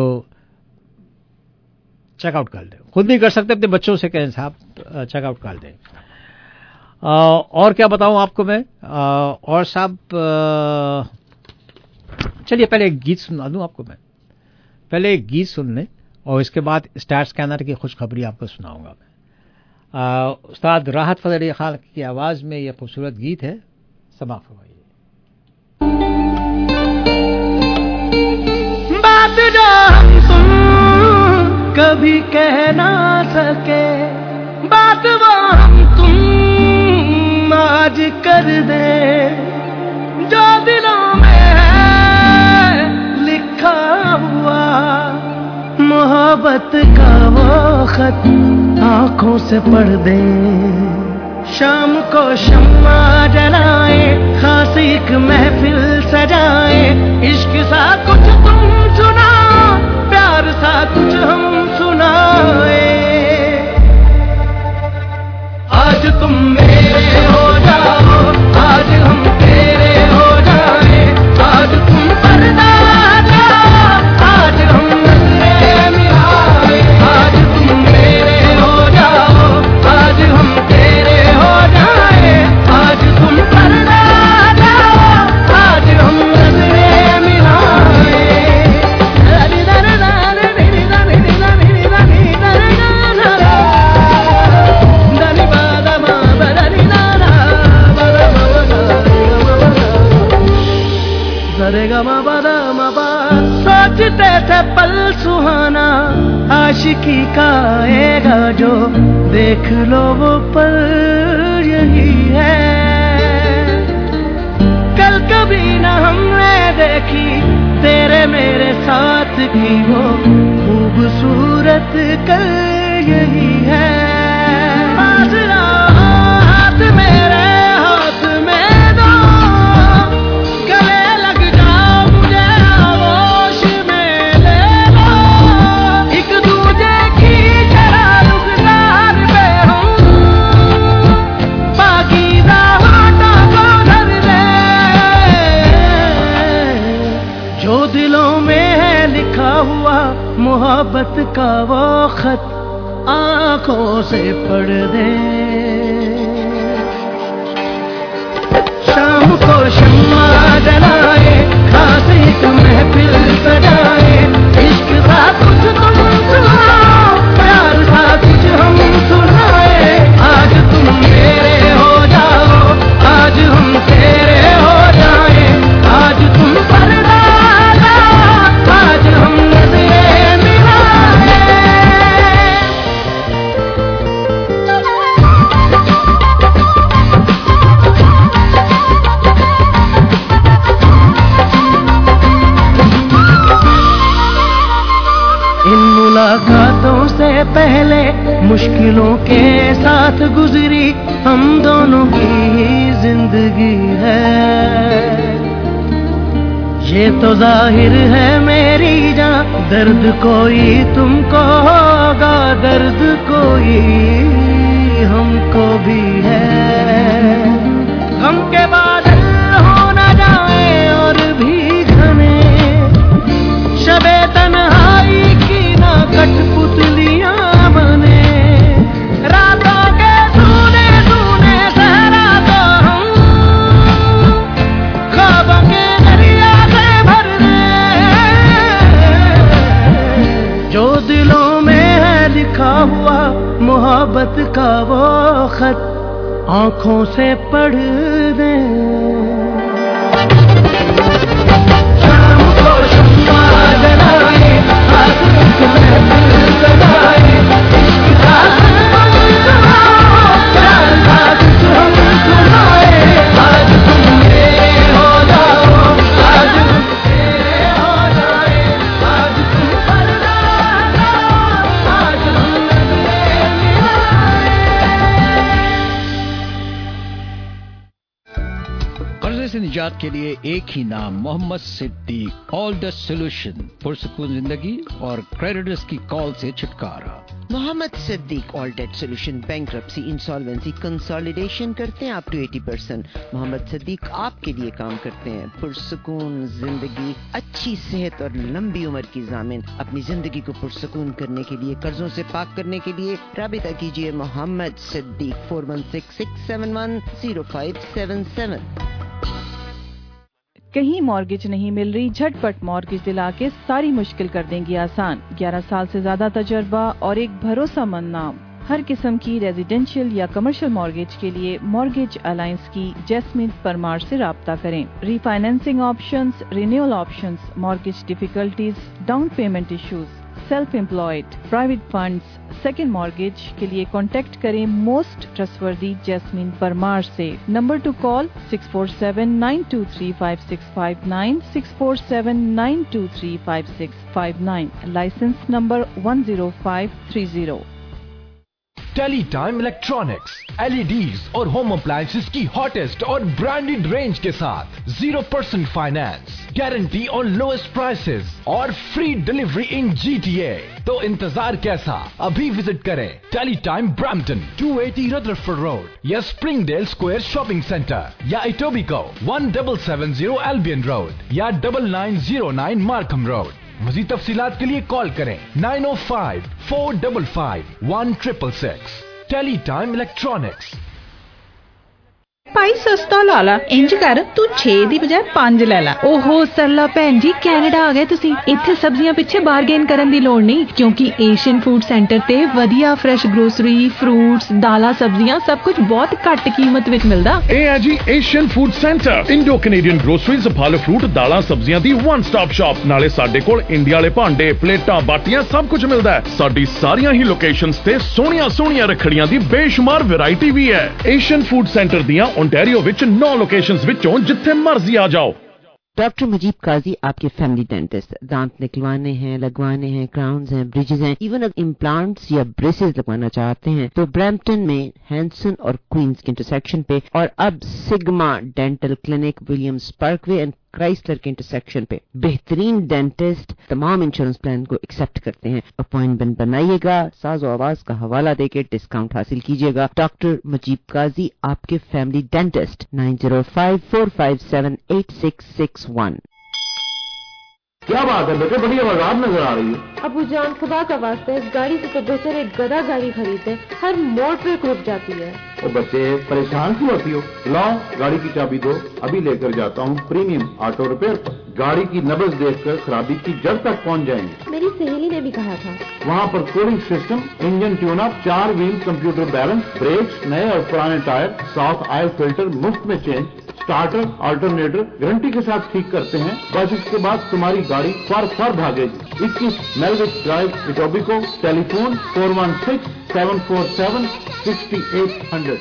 چیک آؤٹ کر دیں. خود نہیں کر سکتے اپنے بچوں سے کہیں صاحب چیک آؤٹ کر دیں. اور کیا بتاؤں آپ کو میں. اور صاحب چلیے پہلے ایک گیت سنا دوں آپ کو میں. پہلے ایک گیت سن لیں اور اس کے بعد اسٹار اسکینر کی خوشخبری آپ کو سناؤں گا میں. استاد راحت فضل علی خان کی آواز میں یہ خوبصورت گیت ہے. سماعت فرمائیے. بات جو تم کبھی کہہ نہ سکے بات وہ ہم تم آج کر دیں. جو دلوں میں ہے لکھا ہوا محبت کا وہ خط آنکھوں سے پڑھ دیں. شام کو شمع جلائیں خاص ایک محفل سجائیں. عشق سا کچھ تم سنا پیار سا کچھ ہم سنائیں. آج تم میرے ہو جاؤ آج ہم تیرے ہو جائیں. آج تم پردہ ہٹاؤ آج ہم نظریں ملائیں. آج تم میرے ہو جاؤ آج ہم تیرے ہو جائیں. آج تم پردہ ہٹاؤ آج ہم نظریں ملائیں. سوچتے تھے پل سہانا عاشقی کا آئے گا جو دیکھ لو وہ پل یہی ہے. کل کبھی نہ ہم نے دیکھی تیرے میرے ساتھ کی وہ خوبصورت کل یہی ہے. ہاتھ میرے ہاتھ میں دو گلے لگ جاؤ مجھے آغوش میں لے لو. ایک دوجے کی طرح رخسار پہ ہوں پاکیزہ ہاتھوں کو دھر لے. جو دلوں میں ہے لکھا ہوا محبت کا وہ خط آنکھوں سے پڑھ دے. شام کو شمع جلائے خاص ایک محفل سجائے. عشق کا کچھ تم سناؤ پیار کا کچھ ہم سنائے. آج تم میرے ہو جاؤ آج ہم تیرے ہو جائیں. آج تم پردہ ہٹاؤ آج ہم نظریں ملائیں. ملاقاتوں سے پہلے مشکلوں کے ساتھ گزری ہم دونوں کی زندگی ہے. یہ تو ظاہر ہے میری جان درد کوئی تم کو ہوگا درد کوئی ہم کو بھی ہے. غم کے بادل ہو نہ جائیں اور بھی گھنے मोहब्बत का वो खत आंखों से पढ़ दे शाम को शम्मा जलाए हाथ एक महफिल सजाए इश्क का प्यार साथ हम सुनाए आज तुम मेरे हो जाओ आज हम तेरे हो जाए आज तुम पर्दा आज हम नजरें मिलाए। कर्जे से निजात के लिए एक ही नाम Mohammad Siddique all the solution पुरसकून जिंदगी और क्रेडिटर्स की कॉल से छुटकारा। Mohammad Siddique all debt solution bankruptcy insolvency consolidation करते हैं अप टू अस्सी परसेंट। मोहम्मद सिद्दीक आपके लिए काम करते हैं पुरसकून जिंदगी, अच्छी सेहत और लंबी उम्र की ज़ामिन। अपनी जिंदगी को पुरसकून करने के लिए, कर्जों से पाक करने के लिए राबिता कीजिए Mohammad Siddique four one six six seven one zero five seven seven. कहीं मॉर्गेज नहीं मिल रही, झटपट मॉर्गेज दिला के सारी मुश्किल कर देंगी आसान। ग्यारह साल से ज्यादा तजर्बा और एक भरोसामंद नाम। हर किस्म की रेजिडेंशियल या कमर्शियल मॉर्गेज के लिए मॉर्गेज अलायंस की जैस्मिन परमार से राब्ता करें। Refinancing options, renewal options, mortgage difficulties, down payment issues, self employed, private funds, second mortgage के लिए कॉन्टेक्ट करें मोस्ट ट्रस्टवर्दी जैस्मिन परमार से। Number to call six four seven nine two three five six five nine, six four seven nine two three five six five nine, licence number one zero five three zero. Teletime electronics LEDs और home appliances की hottest और branded range के साथ zero percent finance, guarantee on lowest prices और free delivery in GTA. तो इंतजार कैसा, अभी विजिट करें Teletime Brampton two eighty Rutherford road या स्प्रिंगडेल स्क्वायर शॉपिंग सेंटर या Etobicoke one double seven zero Albion road या double nine zero nine Markham road. मज़ीद तफसीलात के लिए कॉल करें nine oh five four five five one triple six. Teletime electronics. ਭਾਈ ਸਸਤਾ ਲਾ ਲਾ, ਇੰਜ ਕਰ ਤੂੰ ਛੇ ਦੀ ਬਜਾਏ ਪੰਜ ਲੈ ਲੈ। ਓਹੋ ਸਰਲਾ ਭੈਣ ਜੀ, ਕੈਨੇਡਾ ਆ ਗਏ ਤੁਸੀਂ। ਇੱਥੇ ਸਬਜ਼ੀਆਂ ਪਿੱਛੇ ਬਾਰਗੇਨ ਕਰਨ ਦੀ ਲੋੜ ਨਹੀਂ, ਕਿਉਂਕਿ ਏਸ਼ੀਅਨ ਫੂਡ ਸੈਂਟਰ ਤੇ ਵਧੀਆ ਫਰੈਸ਼ ਗਰੋਸਰੀ, ਫਰੂਟਸ, ਦਾਲਾਂ, ਸਬਜ਼ੀਆਂ ਸਭ ਕੁਝ ਬਹੁਤ ਘੱਟ ਕੀਮਤ ਵਿੱਚ ਮਿਲਦਾ। ਇਹ ਹੈ ਜੀ Asian food centre, Indo Canadian groceries, ਫਲ ਫਰੂਟ, ਦਾਲਾਂ, ਸਬਜ਼ੀਆਂ ਦੀ ਵਨ ਸਟਾਪ ਸ਼ਾਪ। ਨਾਲੇ ਸਾਡੇ ਕੋਲ ਇੰਡੀਆ ਵਾਲੇ ਭਾਂਡੇ, ਪਲੇਟਾਂ, ਬਾਟੀਆਂ ਸਭ ਕੁਝ ਮਿਲਦਾ ਹੈ। ਸਾਡੀ ਸਾਰੀਆਂ ਹੀ ਲੋਕੇਸ਼ਨਸ ਤੇ ਸੋਹਣੀਆਂ ਸੋਹਣੀਆਂ ਰੱਖੜੀਆਂ ਦੀ ਬੇਸ਼ੁਮਾਰ ਵੈਰਾਈਟੀ ਵੀ ਹੈ। ਏਸ਼ੀਅਨ ਫੂਡ ਸੈਂਟਰ ਦੀਆਂ ओंटारियो विच नौ लोकेशंस विचों जिथे मर्जी आ जाओ। डॉक्टर मुजीब काजी आपके फैमिली डेंटिस्ट। दांत निकलवाने हैं, लगवाने हैं, क्राउन्स हैं, ब्रिजेस हैं, इवन अगर इम्प्लांट्स या ब्रेसेस लगवाना चाहते हैं तो ब्रैम्पटन में हैंसन और क्वींस के इंटरसेक्शन पे, और अब Sigma dental clinic Williams Parkway and Chrysler के इंटरसेक्शन पे बेहतरीन डेंटिस्ट तमाम इंश्योरेंस प्लान को एक्सेप्ट करते हैं। अपॉइंटमेंट बनाइएगा, साज़ो आवाज का हवाला देके डिस्काउंट हासिल कीजिएगा। डॉक्टर मुजीब काजी आपके family dentist, nine zero five four five seven eight six six one. क्या बात है बेटे, बड़ी आवाज़ नजर आ रही है। अबू जान खुदा का वास्ता इस गाड़ी से तो बेहतर एक गधा गाड़ी खरीदते, हर मोड़ पे रुक जाती है। ओ बच्चे परेशान क्यों होती हो, लाओ गाड़ी की चाबी दो, अभी लेकर जाता हूँ प्रीमियम ऑटो रिपेयर पर। गाड़ी की नब्ज देखकर खराबी की जड़ तक पहुँच जाएंगे। मेरी सहेली ने भी कहा था। वहाँ पर cooling system, engine tune up, चार व्हील कंप्यूटर बैलेंस, ब्रेक्स, नए और पुराने टायर, साफ ऑयल फिल्टर मुफ्त में चेंज, स्टार्टर अल्टरनेटर गारंटी के साथ ठीक करते हैं। बस इसके बाद तुम्हारी गाड़ी फर फर भागेगी। इक्कीस Melvich drive Etobicoke, telephone four one six seven four seven sixty eight hundred.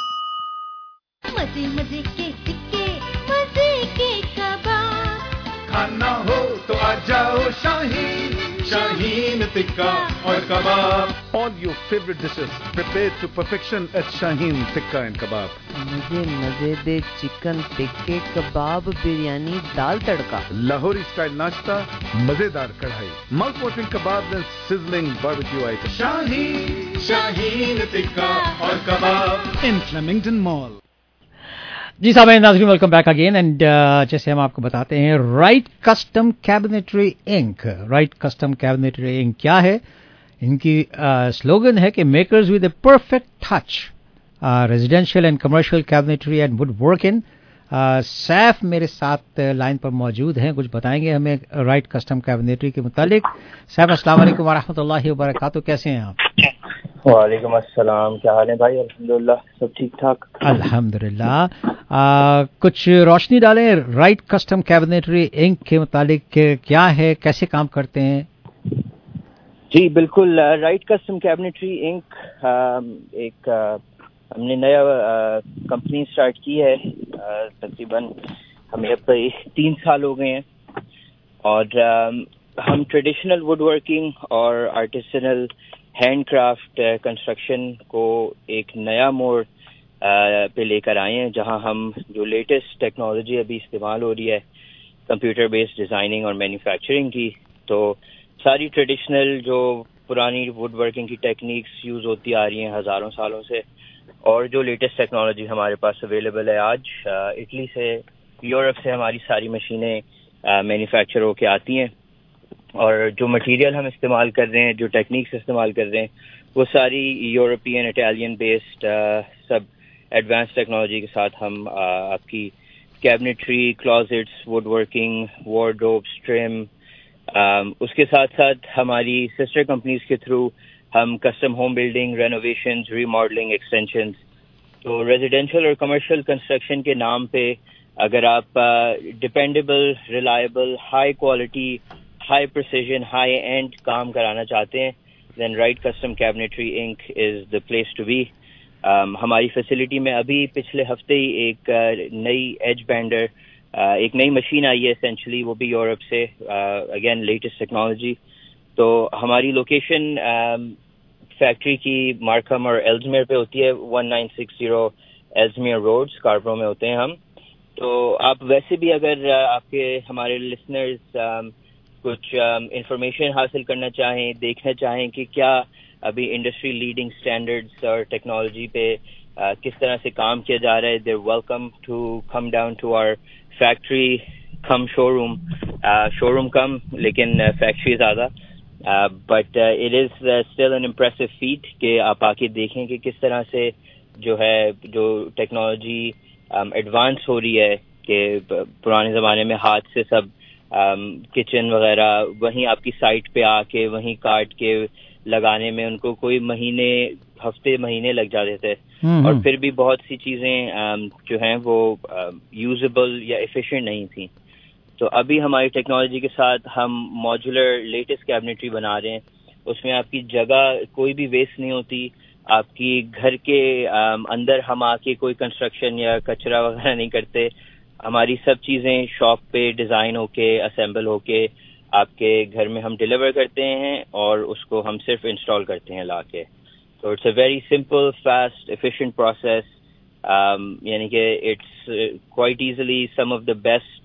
मजे मजे के टिक्के, मजे के कबाब, खाना हो तो आ जाओ शाहीन, शाहीन टिक्का और कबाब। All your favorite dishes prepared to perfection at Shaheen Tikka and Kebab. मुझे मजेदार चिकन टिक्के, कबाब, बिरयानी, दाल तड़का, लाहौरी स्टाइल नाश्ता, मजेदार कढ़ाई, माउथ वाटरिंग कबाब and sizzling barbecue items. Shaheen, Shaheen Tikka और कबाब in Flemington Mall. जी साहब नाज़रीन, वेलकम बैक अगेन। एंड जैसे हम आपको बताते हैं, Right custom cabinetry Inc. Right custom cabinetry Inc क्या है? इनकी स्लोगन uh, है कि makers with a perfect touch, residential and commercial cabinetry and wood work in. Saif मेरे साथ लाइन पर मौजूद हैं, कुछ बताएंगे हमें राइट कस्टम कैबिनेटरी के मुतालिक। सैफ अस्सलाम वालेकुम व रहमतुल्लाहि व बरकातहू, कैसे हैं आप? वालेकुम अस्सलाम, क्या हाल है भाई? अल्हम्दुलिल्लाह सब ठीक ठाक। अल्हम्दुलिल्लाह। कुछ रोशनी डालें राइट कस्टम कैबिनेटरी इंक के मुतालिक, क्या है, कैसे काम करते हैं? जी बिल्कुल, राइट कस्टम कैबिनेटरी इंक एक आ, हमने नया कंपनी स्टार्ट की है, आ, तकरीबन हमें अब तीन साल हो गए हैं और आ, हम ट्रेडिशनल वुड वर्किंग और आर्टिसनल हैंड क्राफ्ट कंस्ट्रक्शन को एक नया मोड़ पे लेकर आए हैं, जहां हम जो लेटेस्ट टेक्नोलॉजी अभी इस्तेमाल हो रही है कंप्यूटर बेस्ड डिज़ाइनिंग और मैन्युफैक्चरिंग की, तो सारी ट्रेडिशनल जो पुरानी वुड वर्किंग की टेक्निक्स यूज़ होती आ रही हैं हज़ारों सालों से, और जो लेटेस्ट टेक्नोलॉजी हमारे पास अवेलेबल है आज, इटली से, यूरोप से हमारी सारी मशीनें मैन्युफैक्चर होके आती हैं, और जो मटेरियल हम इस्तेमाल कर रहे हैं, जो टेक्निक्स इस्तेमाल कर रहे हैं, वो सारी यूरोपियन इटालियन बेस्ड सब एडवांस टेक्नोलॉजी के साथ हम आ, आपकी cabinetry, closets, wood working, wardrobes, trim, उसके साथ साथ हमारी सिस्टर कंपनीज के थ्रू हम custom home building, renovations, remodelling, extensions, तो रेजिडेंशियल और कमर्शियल कंस्ट्रक्शन के नाम पे अगर आप dependable, reliable, high quality, high precision, high end काम कराना चाहते हैं, then Right custom cabinetry Inc is the place to be. हमारी फैसिलिटी में अभी पिछले हफ्ते ही एक uh, नई एज बैंडर, uh, एक नई मशीन आई है एसेंशली, वो भी यूरोप से, अगेन लेटेस्ट टेक्नोलॉजी। तो हमारी लोकेशन फैक्ट्री की मार्कम और एल्समेयर पे होती है, उन्नीस सौ साठ एल्समेयर रोड, स्कार्बरो में होते हैं हम। तो आप वैसे भी अगर uh, आपके हमारे लिसनर्स कुछ इंफॉर्मेशन um, हासिल करना चाहें, देखना चाहें कि क्या अभी इंडस्ट्री लीडिंग स्टैंडर्ड्स और टेक्नोलॉजी पे uh, किस तरह से काम किया जा रहा है, there welcome to come down to our factory cum showroom, showroom कम लेकिन फैक्ट्री ज़्यादा, but it is still an impressive feat कि आप आके देखें कि किस तरह से जो है जो टेक्नोलॉजी एडवांस um, हो रही है, कि पुराने ज़माने में हाथ से सब किचन um, वगैरह वहीं आपकी साइट पे आके वहीं काट के लगाने में उनको कोई महीने, हफ्ते महीने लग जाते थे, और फिर भी बहुत सी चीज़ें um, जो हैं वो यूजेबल uh, या एफिशिएंट नहीं थी। तो अभी हमारी टेक्नोलॉजी के साथ हम मॉड्यूलर लेटेस्ट कैबिनेटरी बना रहे हैं, उसमें आपकी जगह कोई भी वेस्ट नहीं होती, आपकी घर के um, अंदर हम आके कोई कंस्ट्रक्शन या कचरा वगैरह नहीं करते, हमारी सब चीज़ें शॉप पे डिज़ाइन होके असेंबल होके आपके घर में हम डिलीवर करते हैं और उसको हम सिर्फ इंस्टॉल करते हैं लाके। तो it's a very simple, fast, efficient process, यानी कि it's quite easily some of the best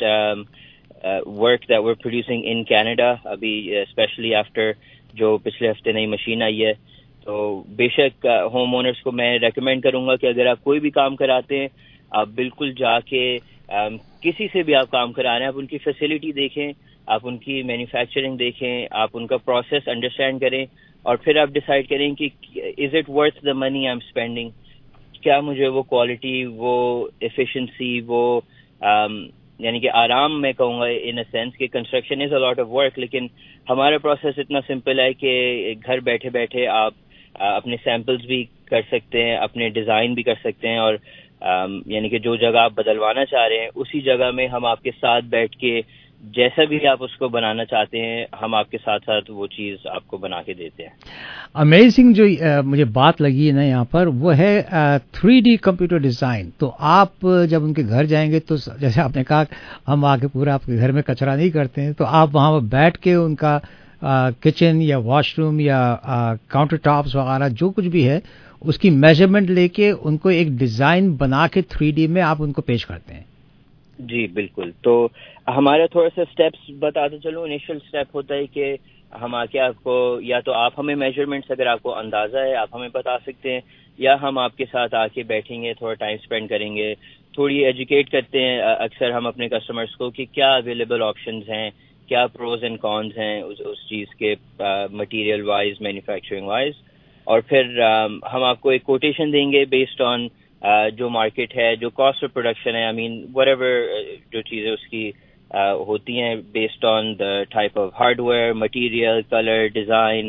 work that we are producing in Canada अभी, स्पेशली आफ्टर जो पिछले हफ्ते नई मशीन आई है। तो बेशक होम uh, ओनर्स को मैं रेकमेंड करूंगा कि अगर आप कोई भी काम कराते हैं, आप बिल्कुल जाके Um, किसी से भी आप काम करा रहे हैं, आप उनकी फैसिलिटी देखें, आप उनकी मैन्युफैक्चरिंग देखें, आप उनका प्रोसेस अंडरस्टैंड करें, और फिर आप डिसाइड करें कि is it worth the money I am spending, क्या मुझे वो क्वालिटी, वो एफिशिएंसी, वो um, यानी कि आराम मैं कहूँगा इन अ सेंस कि construction is a lot of work, लेकिन हमारा प्रोसेस इतना सिंपल है कि घर बैठे बैठे आप uh, अपने सैम्पल्स भी कर सकते हैं, अपने डिज़ाइन भी कर सकते हैं, और Um, यानी कि जो जगह आप बदलवाना चाह रहे हैं उसी जगह में हम आपके साथ बैठ के जैसा भी आप उसको बनाना चाहते हैं, हम आपके साथ साथ वो चीज़ आपको बना के देते हैं। अमेजिंग जो uh, मुझे बात लगी है ना यहाँ पर, वो है थ्री डी कंप्यूटर डिज़ाइन। तो आप जब उनके घर जाएंगे तो जैसे आपने कहा हम आके पूरा आपके घर में कचरा नहीं करते हैं, तो आप वहाँ पर बैठ के उनका किचन uh, या वॉशरूम या काउंटर टॉप्स वगैरह जो कुछ भी है उसकी मेजरमेंट लेके उनको एक डिज़ाइन बना के थ्री डी में आप उनको पेश करते हैं। जी बिल्कुल। तो हमारा थोड़ा सा स्टेप्स बताते चलूँ। इनिशियल स्टेप होता है कि हम आके आपको, या तो आप हमें मेजरमेंट्स अगर आपको अंदाज़ा है आप हमें बता सकते हैं, या हम आपके साथ आके बैठेंगे, थोड़ा टाइम स्पेंड करेंगे, थोड़ी एजुकेट करते हैं अक्सर हम अपने कस्टमर्स को कि क्या अवेलेबल ऑप्शंस हैं, क्या प्रोज एंड कॉन्स हैं उस उस चीज़ के मटीरियल वाइज, मैन्युफैक्चरिंग वाइज, और फिर uh, हम आपको एक कोटेशन देंगे बेस्ड ऑन uh, जो मार्केट है, जो कॉस्ट ऑफ प्रोडक्शन है, आई मीन व्हाटएवर जो चीज़ें उसकी uh, होती हैं based on the type of hardware, material, colour, design,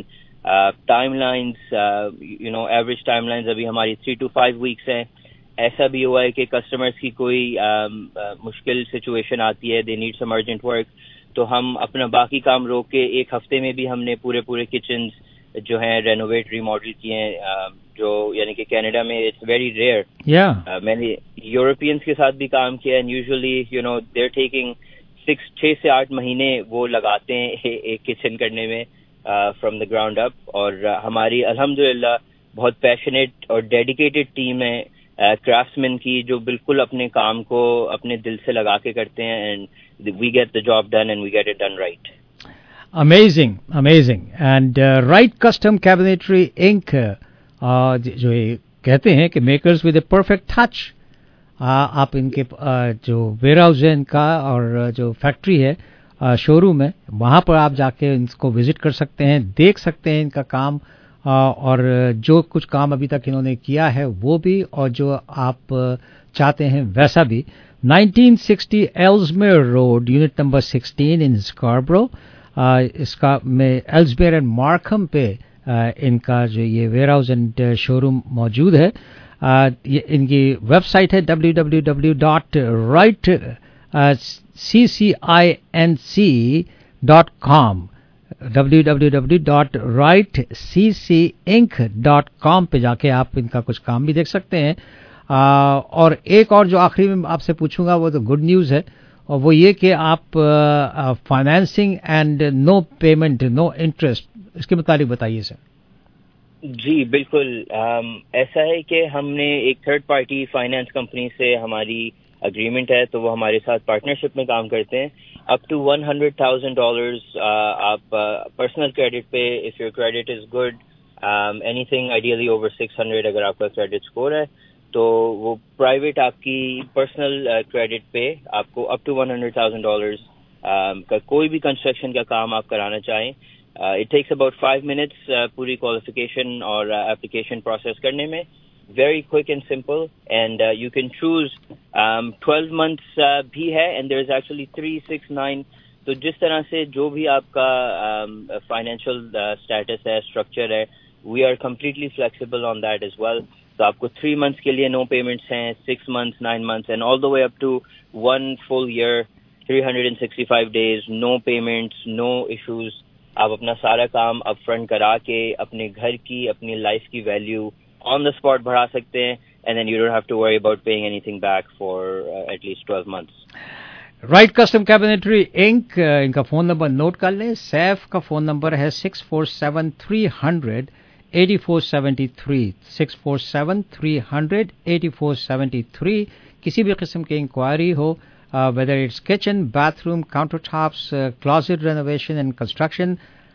time lines you know average time lines ابھی ہماری تھری ٹو فائیو ویکس ہیں. ایسا بھی ہوا ہے کہ کسٹمرز کی کوئی مشکل سچویشن آتی ہے, they need some urgent work, تو ہم اپنا باقی کام روک کے ایک ہفتے میں بھی ہم نے پورے پورے کچنز جو ہیں رینوویٹ ریماڈل کیے ہیں, جو یعنی کہ کینیڈا میں اٹس ویری ریئر. میں نے یورپینس کے ساتھ بھی کام کیا and usually you know they are taking six چھ سے آٹھ مہینے وہ لگاتے ہیں ایک کچن کرنے میں فرام دا گراؤنڈ اپ. اور ہماری الحمدللہ بہت پیشنیٹ اور ڈیڈیکیٹڈ ٹیم ہے کرافٹس مین کی, جو بالکل اپنے کام کو اپنے دل سے لگا کے کرتے ہیں and we get the job done and we get it done right. Amazing, amazing. And uh, Wright Custom Cabinetry Incorporated جو یہ کہتے ہیں کہ makers with a perfect touch, آپ ان کے جو ویئر ہاؤس ہے ان کا اور جو فیکٹری ہے شو روم ہے, وہاں پر آپ جا کے ان کو وزٹ کر سکتے ہیں, دیکھ سکتے ہیں ان کا کام, اور جو کچھ کام ابھی تک انہوں نے کیا ہے وہ بھی, اور جو آپ چاہتے ہیں ویسا بھی. Nineteen sixty Ellesmere road, unit number sixteen in Scarborough, اس کا میں ایلزمیئر اینڈ مارکھم پہ ان کا جو یہ warehouse and showroom موجود ہے. ان کی ویب سائٹ ہے W W W dot right C C I N C dot com, W W W dot right C C inc dot com پہ جا کے آپ ان کا کچھ کام بھی دیکھ سکتے ہیں. اور ایک اور جو آخری میں آپ سے پوچھوں گا وہ تو گڈ نیوز ہے, اور وہ یہ کہ آپ financing and no payment no interest, اس کے متعلق بتائیے سر. جی بالکل, ایسا ہے کہ ہم نے ایک تھرڈ پارٹی فائنانس کمپنی سے ہماری اگریمنٹ ہے, تو وہ ہمارے ساتھ پارٹنرشپ میں کام کرتے ہیں. Up to one hundred thousand dollars آپ پرسنل کریڈٹ پہ, if your credit is good, anything ideally over six hundred اگر آپ کا کریڈٹ اسکور ہے, تو وہ پرائیویٹ آپ کی پرسنل کریڈٹ پہ آپ کو up to one hundred thousand dollars کا کوئی بھی کنسٹرکشن کا کام آپ کرانا چاہیں, it takes about five minutes پوری کوالیفیکیشن اور اپلیکیشن پروسیس کرنے میں. Very quick and simple, and you can choose twelve months بھی ہے, and there is actually three six nine. تو جس طرح سے جو بھی آپ کا فائنینشیل اسٹیٹس ہے, اسٹرکچر ہے, we are completely flexible on that as well. تو آپ کو تھری منتھس کے لیے نو پیمنٹس ہیں, six months, nine months, and all the way up to one full year, three hundred and sixty five days, no payments, no issues. آپ اپنا سارا کام up front کرا کے اپنے گھر کی, اپنی لائف کی ویلیو آن دا اسپاٹ بڑھا سکتے ہیں, and then you don't have to worry about paying anything back for at least twelve months. Right Custom Cabinetry Inc, ان کا فون نمبر نوٹ کر لیں. سیف کا فون نمبر ہے six four seven three hundred eighty four seventy three, six four seven three hundred eighty four seventy three. کسی بھی قسم کی انکوائری ہو, whether it's kitchen, bathroom, counter tops, closet renovation and construction,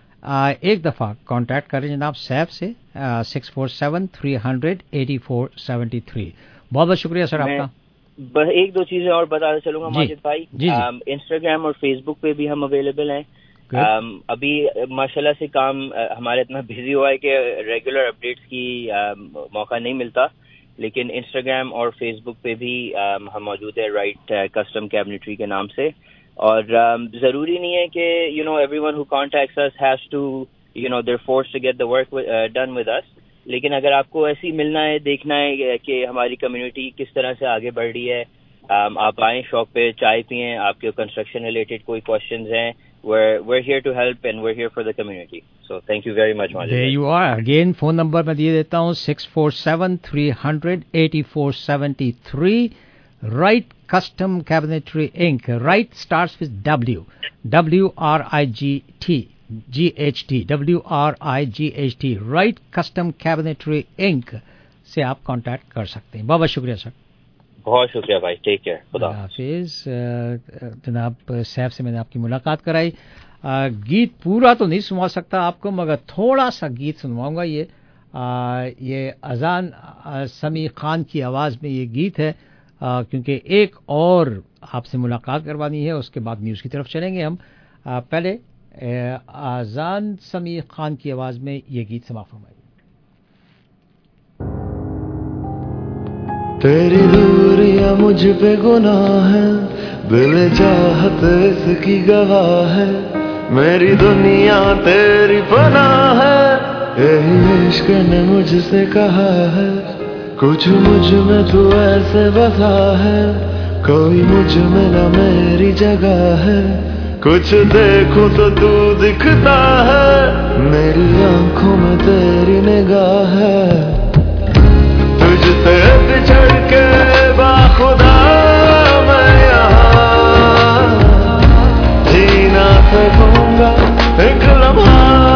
ایک دفعہ contact کریں جناب سیف سے, six four seven three hundred eighty four seventy three. بہت بہت شکریہ سر آپ کا. بس ایک دو چیزیں اور بتانا چلوں گا ماجد بھائی. انسٹاگرام اور فیس بک پہ بھی ہم اویلیبل ہیں. ابھی ماشاءاللہ سے کام ہمارا اتنا بزی ہوا ہے کہ ریگولر اپڈیٹس کی موقع نہیں ملتا, لیکن انسٹاگرام اور فیس بک پہ بھی ہم موجود ہے رائٹ کسٹم کیبنیٹری کے نام سے. اور ضروری نہیں ہے کہ you know everyone who contacts us has to you know they're forced to get the work done with us, لیکن اگر آپ کو ایسی ملنا ہے, دیکھنا ہے کہ ہماری کمیونٹی کس طرح سے آگے بڑھ رہی ہے, آپ آئیں شاپ پہ, چائے پئیں, آپ کے کنسٹرکشن ریلیٹڈ کوئی کوشچنز ہیں, we're we're here to help and we're here for the community. So thank you very much. There you are. Again, phone number میں دیے دیتا ہوں six four seven three hundred eighty-four seventy-three. Right Custom Cabinetry Incorporated. Right starts with W. W R I G T. G H T. W R I G H T. Right Custom Cabinetry Incorporated سے آپ contact کر سکتے ہیں. بہت بہت شکریہ سر. بہت شکریہ بھائی, ٹیک کیئر, خدا حافظ. جناب سیف سے میں نے آپ کی ملاقات کرائی. گیت پورا تو نہیں سنوا سکتا آپ کو, مگر تھوڑا سا گیت سنواؤں گا. یہ یہ اذان سمیع خان کی آواز میں یہ گیت ہے, کیونکہ ایک اور آپ سے ملاقات کروانی ہے, اس کے بعد نیوز کی طرف چلیں گے ہم. پہلے اذان سمیع خان کی آواز میں یہ گیت سماعت فرمائیے. تیری دوریاں مجھ پہ گناہ ہے, بل چاہت اس کی گواہ ہے, میری دنیا تیری پناہ ہے, यही इश्क ने मुझसे कहा है, कुछ मुझ में तू ऐसे बसा है, कोई मुझ में ना मेरी जगह है, कुछ देखूं तो तू दिखता है, मेरी आंखों में तेरी निगाह है, तुझसे बिछड़ के बाखुदा मैं यहाँ जी ना सकूंगा एक लम्हा।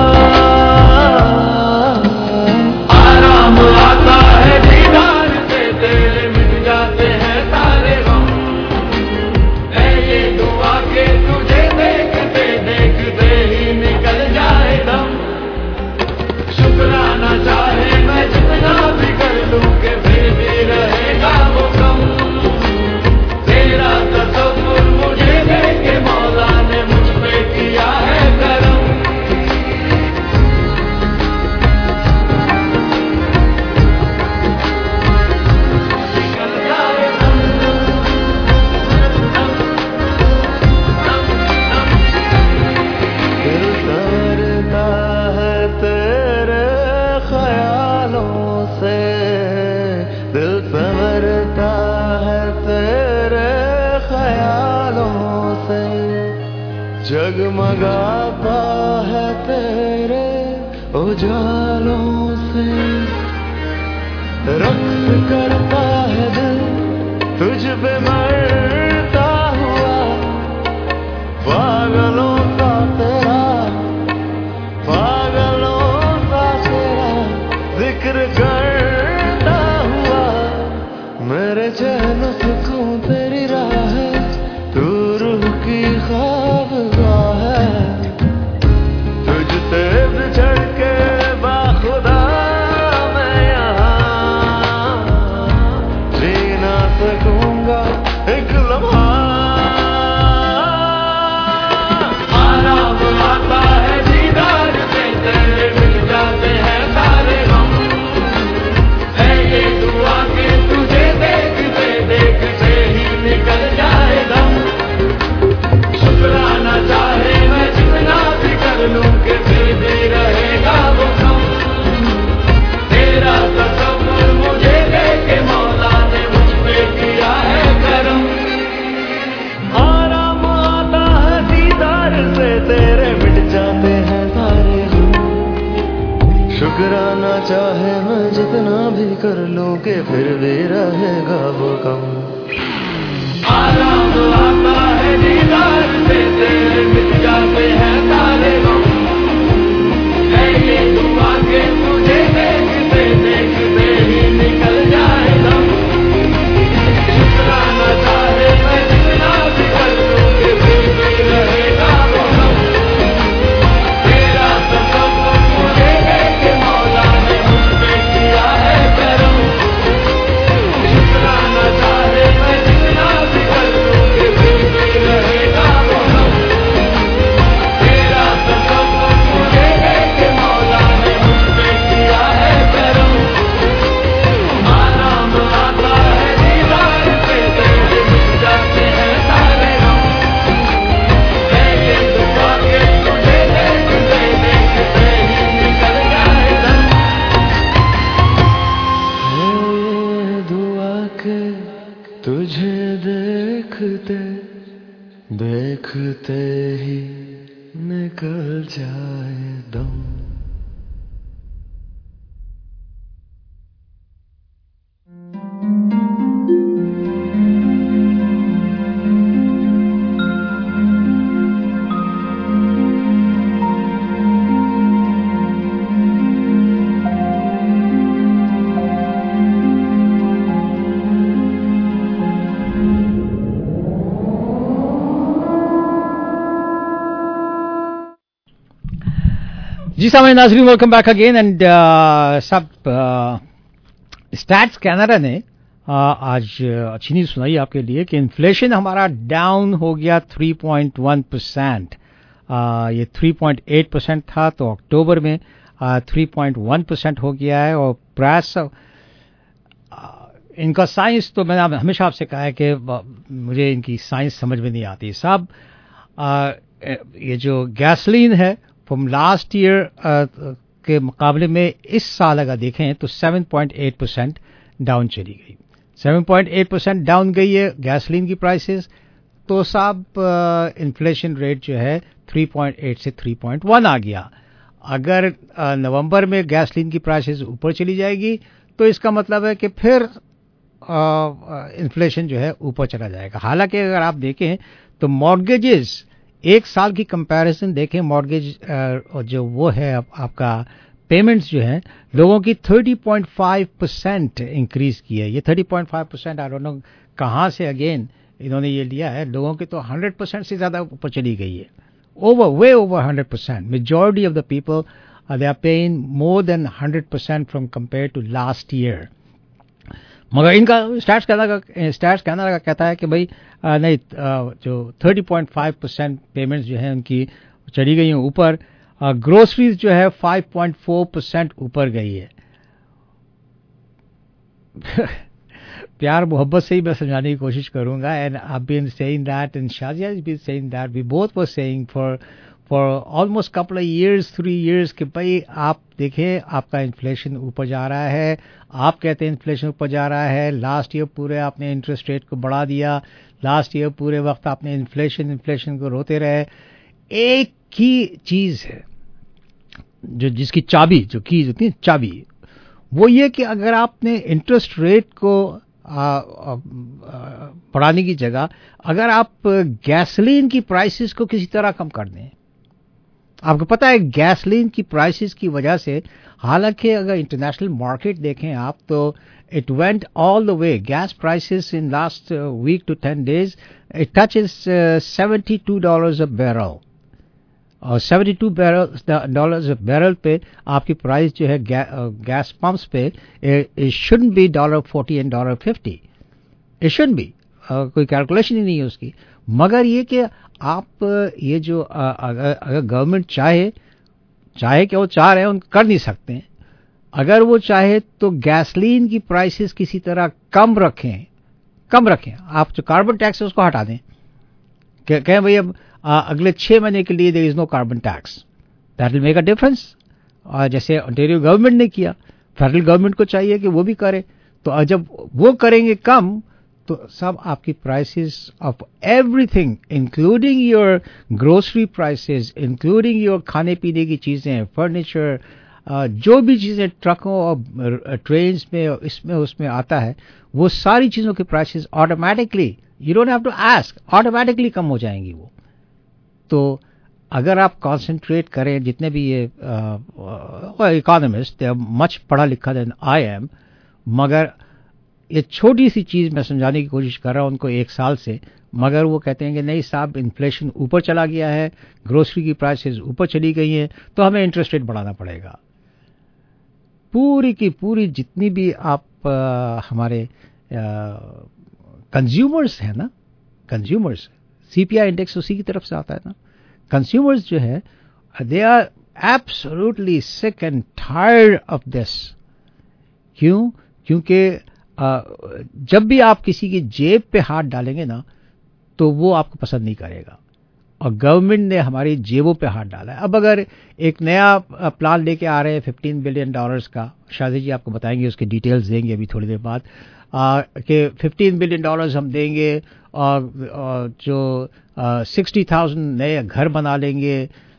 आराम आता है दीदार से तेरे, मिट जाते हैं सारे गम, है ये दुआ के तुझे देखते देखते ही निकल जाए दम। शुक्राना चाहे मैं जितना भी कर लूं के फिर भी रहेगा वो कम, तेरा तसव्वुर मुझे देके मौला ने मुझ पे किया है करम। दिल संवरता है तेरे ख्यालों से, दिल संवरता है तेरे ख्यालों से, जगमगाता है तेरे उजालों से, रक्स करता है दिल तुझ पे मरता हुआ, पागलों सा तेरा पागलों सा तेरा जिक्र करता हुआ, मेरे चैन सुकून तेरी राह है, तू रूह की ख्वाबगाह है, तुझसे बिछड़ के बाखुदा मैं यहाँ जी ना सकूंगा एक लम्हा। आराम आता है दीदार से तेरे, मिट जाते हैं सारे गम, है ये दुआ के तुझे देखते देखते ही निकल जाए दम। शुक्राना चाहे मैं जितना भी कर लूं के फिर भी रहेगा वो कम, तेरा तसव्वुर मुझे देके मौला ने मुझ पे किया है करम। आराम आता है दीदार से तेरे, मिट जाते हैं सारे गम, शुक्राना चाहे मैं जितना भी कर लूं के फिर भी रहेगा वो कम। आराम आता है दीदार से तेरे, मिट जाते हैं सारे गम, है ये दुआ के तुझे देखते देखते ही निकल जाए दम। शुक्राना चाहे मैं जितना भी कर लूं के फिर भी रहेगा वो कम, तेरा तसव्वुर मुझे देके मौला ने मुझ पे किया है करम। शुक्राना चाहे मैं जितना भी कर लूं के फिर भी रहेगा वो कम, तेरा तसव्वुर मुझे देके मौला ने मुझ पे किया है करम। आराम आता है दीदार से तेरे, मिट जाते हैं सारे गम, है ये दुआ के तुझे देखते देखते ही निकल जाए दम। है ये दुआ के तुझे देखते देखते ही निकल जाए दम। जी सामने नाज़रीन, वेलकम बैक अगेन एंड सब स्टैट्स कैनेडा ने uh, आज अच्छी न्यूज़ सुनाई आपके लिए कि इन्फ्लेशन हमारा डाउन हो गया थ्री पॉइंट वन परसेंट। ये थ्री पॉइंट एट परसेंट था तो अक्टूबर में थ्री पॉइंट वन परसेंट हो गया है। और प्राइस इनका साइंस तो मैंने हमेशा आपसे कहा है कि मुझे इनकी साइंस समझ में नहीं आती साहब। ये जो गैसोलीन है फ्रॉम लास्ट ईयर کے مقابلے میں اس سال اگر دیکھیں تو seven point eight percent down چلی گئی. Seven point eight percent down گئی ہے گیسولین کی پرائسز. تو صاحب انفلیشن ریٹ جو ہے تھری پوائنٹ ایٹ سے تھری پوائنٹ ون آ گیا. اگر نومبر میں گیسولین کی پرائسز اوپر چلی جائے گی تو اس کا مطلب ہے کہ پھر انفلیشن جو ہے اوپر چلا جائے گا. حالانکہ اگر آپ دیکھیں تو مارگیجز ایک سال کی کمپیریزن دیکھیں, مارگیج جو وہ ہے آپ کا پیمنٹس جو ہیں لوگوں کی thirty point five percent increase کی ہے. یہ thirty point five percent I don't know کہاں سے اگین انہوں نے یہ لیا ہے. لوگوں کی تو ہنڈریڈ پرسینٹ سے زیادہ اوپر چلی گئی ہے, over way over hundred percent. Majority of the people they are paying more than hundred percent from compare to last year. مگر ان کا اسٹیٹس کینیڈا کا اسٹیٹس کینیڈا کا کہتا ہے کہ بھائی نہیں, جو thirty point five percent payments جو ہیں ان کی چلی گئی ہیں اوپر. گروسریز جو ہے فائیو پوائنٹ فور پرسینٹ اوپر گئی ہے. پیار محبت سے ہی میں سمجھانے کی کوشش کروں گا. And I been seeing that and Shazia is been seeing that, we both were seeing for for almost couple of years three years کہ بھائی آپ دیکھیں آپ کا انفلیشن اوپر جا رہا ہے. آپ کہتے ہیں انفلیشن اوپر جا رہا ہے. لاسٹ ایئر پورے آپ نے انٹرسٹ ریٹ کو بڑھا دیا. لاسٹ ایئر پورے وقت آپ نے انفلیشن انفلیشن کو روتے رہے. ایک ہی چیز ہے جو جس کی چابی جو کیز ہوتی ہے چابی, وہ یہ کہ اگر آپ نے انٹرسٹ ریٹ کو بڑھانے کی جگہ اگر آپ گیسولین کی پرائسز کو کسی طرح کم کر دیں. آپ کو پتا ہے گیسولین کی پرائسز کی وجہ سے, حالانکہ اگر انٹرنیشنل مارکیٹ دیکھیں آپ تو it went all the way. Gas prices in last week two ten days it touches seventy two dollars a barrel, اور سیونٹی ٹو ڈالرز بیرل پہ آپ کی پرائز جو ہے گیس پمپس پہ it shouldn't be dollar forty and dollar fifty. It shouldn't be, کوئی calculation ہی نہیں ہے اس کی. مگر یہ کہ آپ یہ جو اگر گورنمنٹ چاہے چاہے کہ وہ چاہ رہے ہیں ان کر نہیں سکتے ہیں. اگر وہ چاہے تو گیسولین کی پرائسز کسی طرح کم رکھیں کم رکھیں آپ جو کاربن ٹیکس ہے اس کو ہٹا دیں. کہ کہیں بھائی اب اگلے چھ مہینے کے لیے there is no carbon tax, that will make a difference. اور جیسے انٹیریو گورنمنٹ نے کیا, فیڈرل گورنمنٹ کو چاہیے کہ وہ بھی کرے. تو جب وہ کریں گے کم تو سب آپ کی prices of everything including your grocery prices, including your کھانے پینے کی چیزیں, فرنیچر, جو بھی چیزیں ٹرکوں اور ٹرینس میں اس میں اس میں آتا ہے, وہ ساری چیزوں کی prices automatically, you don't have to ask, automatically کم ہو جائیں گی وہ. تو اگر آپ کانسنٹریٹ کریں, جتنے بھی یہ اکانومسٹ, دے آر مچ پڑھا لکھا دین آئی ایم, مگر یہ چھوٹی سی چیز میں سمجھانے کی کوشش کر رہا ہوں ان کو ایک سال سے, مگر وہ کہتے ہیں کہ نہیں صاحب انفلیشن اوپر چلا گیا ہے, گروسری کی پرائسز اوپر چلی گئی ہیں, تو ہمیں انٹرسٹ ریٹ بڑھانا پڑے گا. پوری کی پوری جتنی بھی آپ ہمارے کنزیومرز ہیں نا, کنزیومرز, سی پی آئی انڈیکس اسی کی طرف سے آتا ہے نا. کنزیومرز جو ہے they are absolutely sick and tired of this. کیوں؟ کیونکہ جب بھی آپ کسی کی جیب پہ ہاتھ ڈالیں گے نا تو وہ آپ کو پسند نہیں کرے گا, اور گورنمنٹ نے ہماری جیبوں پہ ہاتھ ڈالا ہے. اب اگر ایک نیا پلان لے کے آ رہے ہیں ففٹین بلین ڈالرز کا, شازی جی آپ کو بتائیں گے, اس کے ڈیٹیلز دیں گے ابھی تھوڑی دیر بعد, کہ ففٹین بلین ڈالرز ہم دیں گے اور جو سکسٹی تھاؤزینڈ نئے گھر بنا لیں گے,